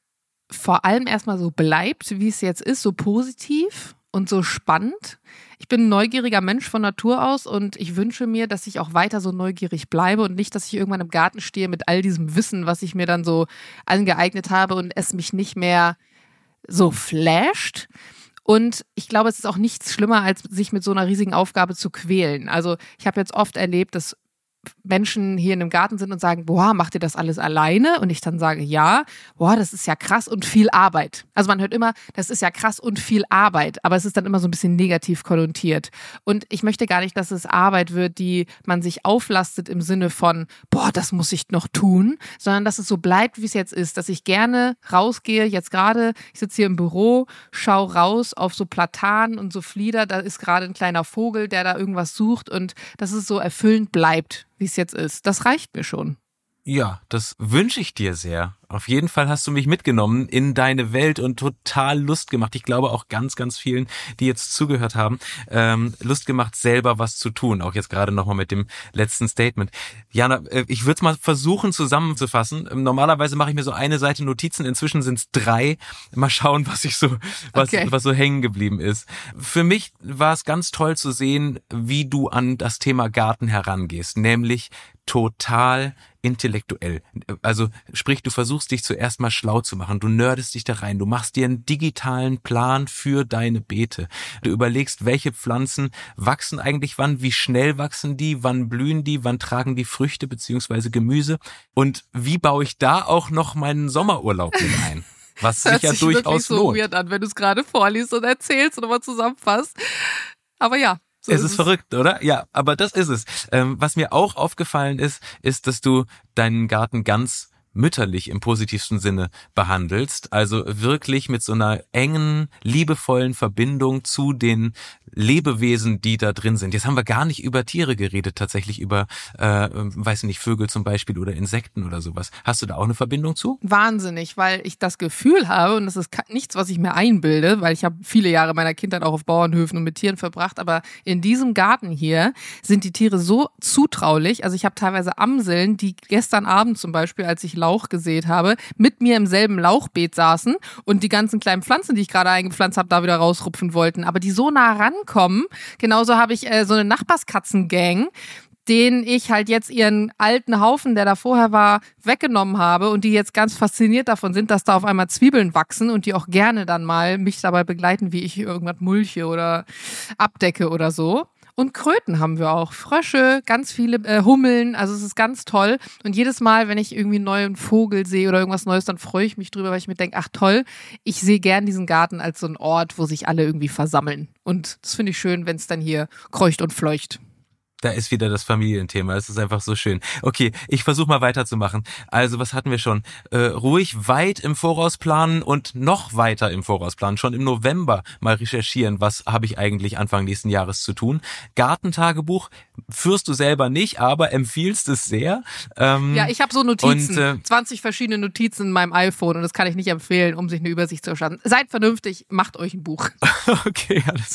vor allem erstmal so bleibt, wie es jetzt ist, so positiv und so spannend. Ich bin ein neugieriger Mensch von Natur aus und ich wünsche mir, dass ich auch weiter so neugierig bleibe und nicht, dass ich irgendwann im Garten stehe mit all diesem Wissen, was ich mir dann so angeeignet habe und es mich nicht mehr so flasht. Und ich glaube, es ist auch nichts schlimmer, als sich mit so einer riesigen Aufgabe zu quälen. Also ich habe jetzt oft erlebt, dass Menschen hier in einem Garten sind und sagen, boah, macht ihr das alles alleine? Und ich dann sage, ja, boah, das ist ja krass und viel Arbeit. Also man hört immer, das ist ja krass und viel Arbeit, aber es ist dann immer so ein bisschen negativ konnotiert. Und ich möchte gar nicht, dass es Arbeit wird, die man sich auflastet im Sinne von, boah, das muss ich noch tun, sondern dass es so bleibt, wie es jetzt ist, dass ich gerne rausgehe, jetzt gerade, ich sitze hier im Büro, schaue raus auf so Platanen und so Flieder, da ist gerade ein kleiner Vogel, der da irgendwas sucht und dass es so erfüllend bleibt, wie es jetzt ist. Das reicht mir schon. Ja, das wünsche ich dir sehr. Auf jeden Fall hast du mich mitgenommen in deine Welt und total Lust gemacht. Ich glaube auch ganz, ganz vielen, die jetzt zugehört haben, ähm, Lust gemacht, selber was zu tun. Auch jetzt gerade nochmal mit dem letzten Statement. Jana, äh, ich würde es mal versuchen zusammenzufassen. Ähm, normalerweise mache ich mir so eine Seite Notizen, inzwischen sind es drei. Mal schauen, was ich so, was, okay. was so hängen geblieben ist. Für mich war es ganz toll zu sehen, wie du an das Thema Garten herangehst, nämlich total intellektuell. Also sprich, du versuchst dich zuerst mal schlau zu machen, du nerdest dich da rein, du machst dir einen digitalen Plan für deine Beete. Du überlegst, welche Pflanzen wachsen eigentlich wann, wie schnell wachsen die, wann blühen die, wann tragen die Früchte beziehungsweise Gemüse und wie baue ich da auch noch meinen Sommerurlaub mit ein? Was sich ja durchaus lohnt. Das hört sich wirklich so weird an, wenn du es gerade vorliest und erzählst und mal zusammenfasst. Aber ja. So es ist, ist verrückt, oder? Ja, aber das ist es. Ähm, was mir auch aufgefallen ist, ist, dass du deinen Garten ganz mütterlich im positivsten Sinne behandelst. Also wirklich mit so einer engen, liebevollen Verbindung zu den Lebewesen, die da drin sind. Jetzt haben wir gar nicht über Tiere geredet, tatsächlich über, äh, weiß nicht, Vögel zum Beispiel oder Insekten oder sowas. Hast du da auch eine Verbindung zu? Wahnsinnig, weil ich das Gefühl habe, und das ist nichts, was ich mir einbilde, weil ich habe viele Jahre meiner Kindheit auch auf Bauernhöfen und mit Tieren verbracht, aber in diesem Garten hier sind die Tiere so zutraulich. Also ich habe teilweise Amseln, die gestern Abend zum Beispiel, als ich Lauch gesät habe, mit mir im selben Lauchbeet saßen und die ganzen kleinen Pflanzen, die ich gerade eingepflanzt habe, da wieder rausrupfen wollten, aber die so nah rankommen. Genauso habe ich äh, so eine Nachbarskatzengang, denen ich halt jetzt ihren alten Haufen, der da vorher war, weggenommen habe und die jetzt ganz fasziniert davon sind, dass da auf einmal Zwiebeln wachsen und die auch gerne dann mal mich dabei begleiten, wie ich irgendwas mulche oder abdecke oder so. Und Kröten haben wir auch, Frösche, ganz viele äh, Hummeln, also es ist ganz toll. Und jedes Mal, wenn ich irgendwie einen neuen Vogel sehe oder irgendwas Neues, dann freue ich mich drüber, weil ich mir denke, ach toll, ich sehe gern diesen Garten als so einen Ort, wo sich alle irgendwie versammeln. Und das finde ich schön, wenn es dann hier kreucht und fleucht. Da ist wieder das Familienthema. Es ist einfach so schön. Okay, ich versuche mal weiterzumachen. Also, was hatten wir schon? Äh, ruhig weit im Voraus planen und noch weiter im Voraus planen. Schon im November mal recherchieren, was habe ich eigentlich Anfang nächsten Jahres zu tun. Gartentagebuch führst du selber nicht, aber empfiehlst es sehr. Ähm, ja, ich habe so Notizen. Und, äh, zwanzig verschiedene Notizen in meinem iPhone und das kann ich nicht empfehlen, um sich eine Übersicht zu verschaffen. Seid vernünftig, macht euch ein Buch. Okay, alles klar.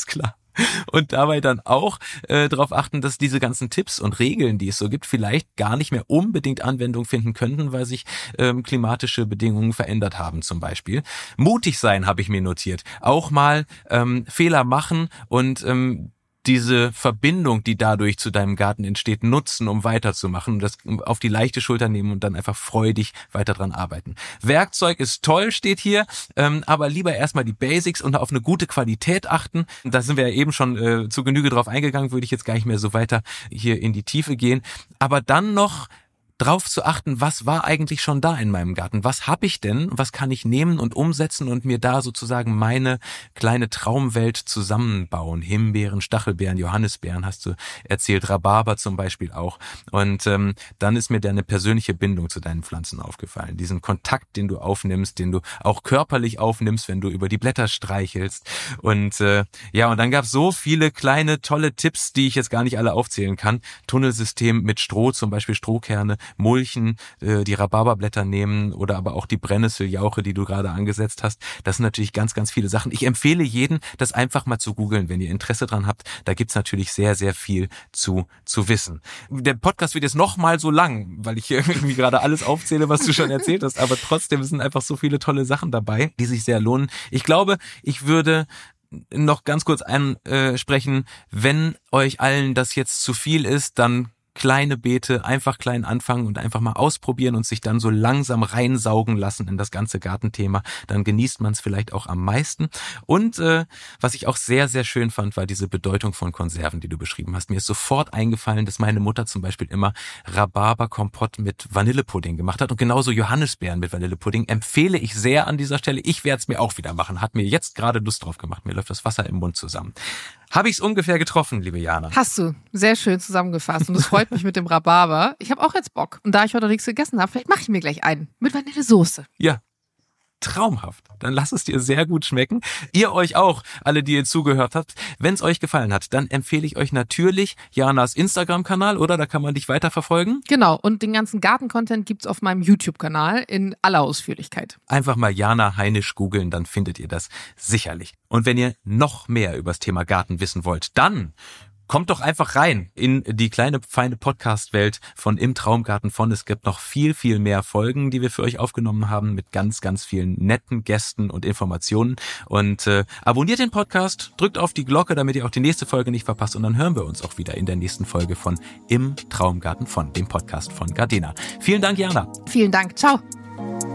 Und dabei dann auch äh, darauf achten, dass diese ganzen Tipps und Regeln, die es so gibt, vielleicht gar nicht mehr unbedingt Anwendung finden könnten, weil sich ähm, klimatische Bedingungen verändert haben zum Beispiel. Mutig sein habe ich mir notiert. Auch mal ähm, Fehler machen und ähm, diese Verbindung, die dadurch zu deinem Garten entsteht, nutzen, um weiterzumachen und das auf die leichte Schulter nehmen und dann einfach freudig weiter dran arbeiten. Werkzeug ist toll, steht hier, ähm, aber lieber erstmal die Basics und auf eine gute Qualität achten. Da sind wir ja eben schon äh, zu Genüge drauf eingegangen, würde ich jetzt gar nicht mehr so weiter hier in die Tiefe gehen. Aber dann noch drauf zu achten, was war eigentlich schon da in meinem Garten? Was habe ich denn? Was kann ich nehmen und umsetzen und mir da sozusagen meine kleine Traumwelt zusammenbauen? Himbeeren, Stachelbeeren, Johannisbeeren hast du erzählt, Rhabarber zum Beispiel auch. Und ähm, dann ist mir da eine persönliche Bindung zu deinen Pflanzen aufgefallen. Diesen Kontakt, den du aufnimmst, den du auch körperlich aufnimmst, wenn du über die Blätter streichelst. Und äh, ja, und dann gab es so viele kleine, tolle Tipps, die ich jetzt gar nicht alle aufzählen kann. Tunnelsystem mit Stroh, zum Beispiel Strohkerne, mulchen, äh, die Rhabarberblätter nehmen oder aber auch die Brennnesseljauche, die du gerade angesetzt hast. Das sind natürlich ganz, ganz viele Sachen. Ich empfehle jedem, das einfach mal zu googeln, wenn ihr Interesse dran habt. Da gibt's natürlich sehr, sehr viel zu zu wissen. Der Podcast wird jetzt noch mal so lang, weil ich hier irgendwie gerade alles aufzähle, was du schon erzählt hast. Aber trotzdem sind einfach so viele tolle Sachen dabei, die sich sehr lohnen. Ich glaube, ich würde noch ganz kurz ansprechen, wenn euch allen das jetzt zu viel ist, dann kleine Beete, einfach klein anfangen und einfach mal ausprobieren und sich dann so langsam reinsaugen lassen in das ganze Gartenthema. Dann genießt man es vielleicht auch am meisten. Und äh, was ich auch sehr, sehr schön fand, war diese Bedeutung von Konserven, die du beschrieben hast. Mir ist sofort eingefallen, dass meine Mutter zum Beispiel immer Rhabarberkompott mit Vanillepudding gemacht hat und genauso Johannisbeeren mit Vanillepudding. Empfehle ich sehr an dieser Stelle. Ich werde es mir auch wieder machen. Hat mir jetzt gerade Lust drauf gemacht. Mir läuft das Wasser im Mund zusammen. Habe ich es ungefähr getroffen, liebe Jana? Hast du. Sehr schön zusammengefasst. Und es freut mich mit dem Rhabarber. Ich habe auch jetzt Bock. Und da ich heute nichts gegessen habe, vielleicht mache ich mir gleich einen. Mit Vanillesoße. Ja. Traumhaft. Dann lasst es dir sehr gut schmecken. Ihr euch auch, alle, die ihr zugehört habt. Wenn es euch gefallen hat, dann empfehle ich euch natürlich Janas Instagram-Kanal, oder? Da kann man dich weiterverfolgen. Genau. Und den ganzen Garten-Content gibt's auf meinem YouTube-Kanal in aller Ausführlichkeit. Einfach mal Jana Heinisch googeln, dann findet ihr das sicherlich. Und wenn ihr noch mehr über das Thema Garten wissen wollt, dann kommt doch einfach rein in die kleine, feine Podcast-Welt von Im Traumgarten von. Es gibt noch viel, viel mehr Folgen, die wir für euch aufgenommen haben mit ganz, ganz vielen netten Gästen und Informationen. Und äh, abonniert den Podcast, drückt auf die Glocke, damit ihr auch die nächste Folge nicht verpasst. Und dann hören wir uns auch wieder in der nächsten Folge von Im Traumgarten von, dem Podcast von Gardena. Vielen Dank, Jana. Vielen Dank. Ciao.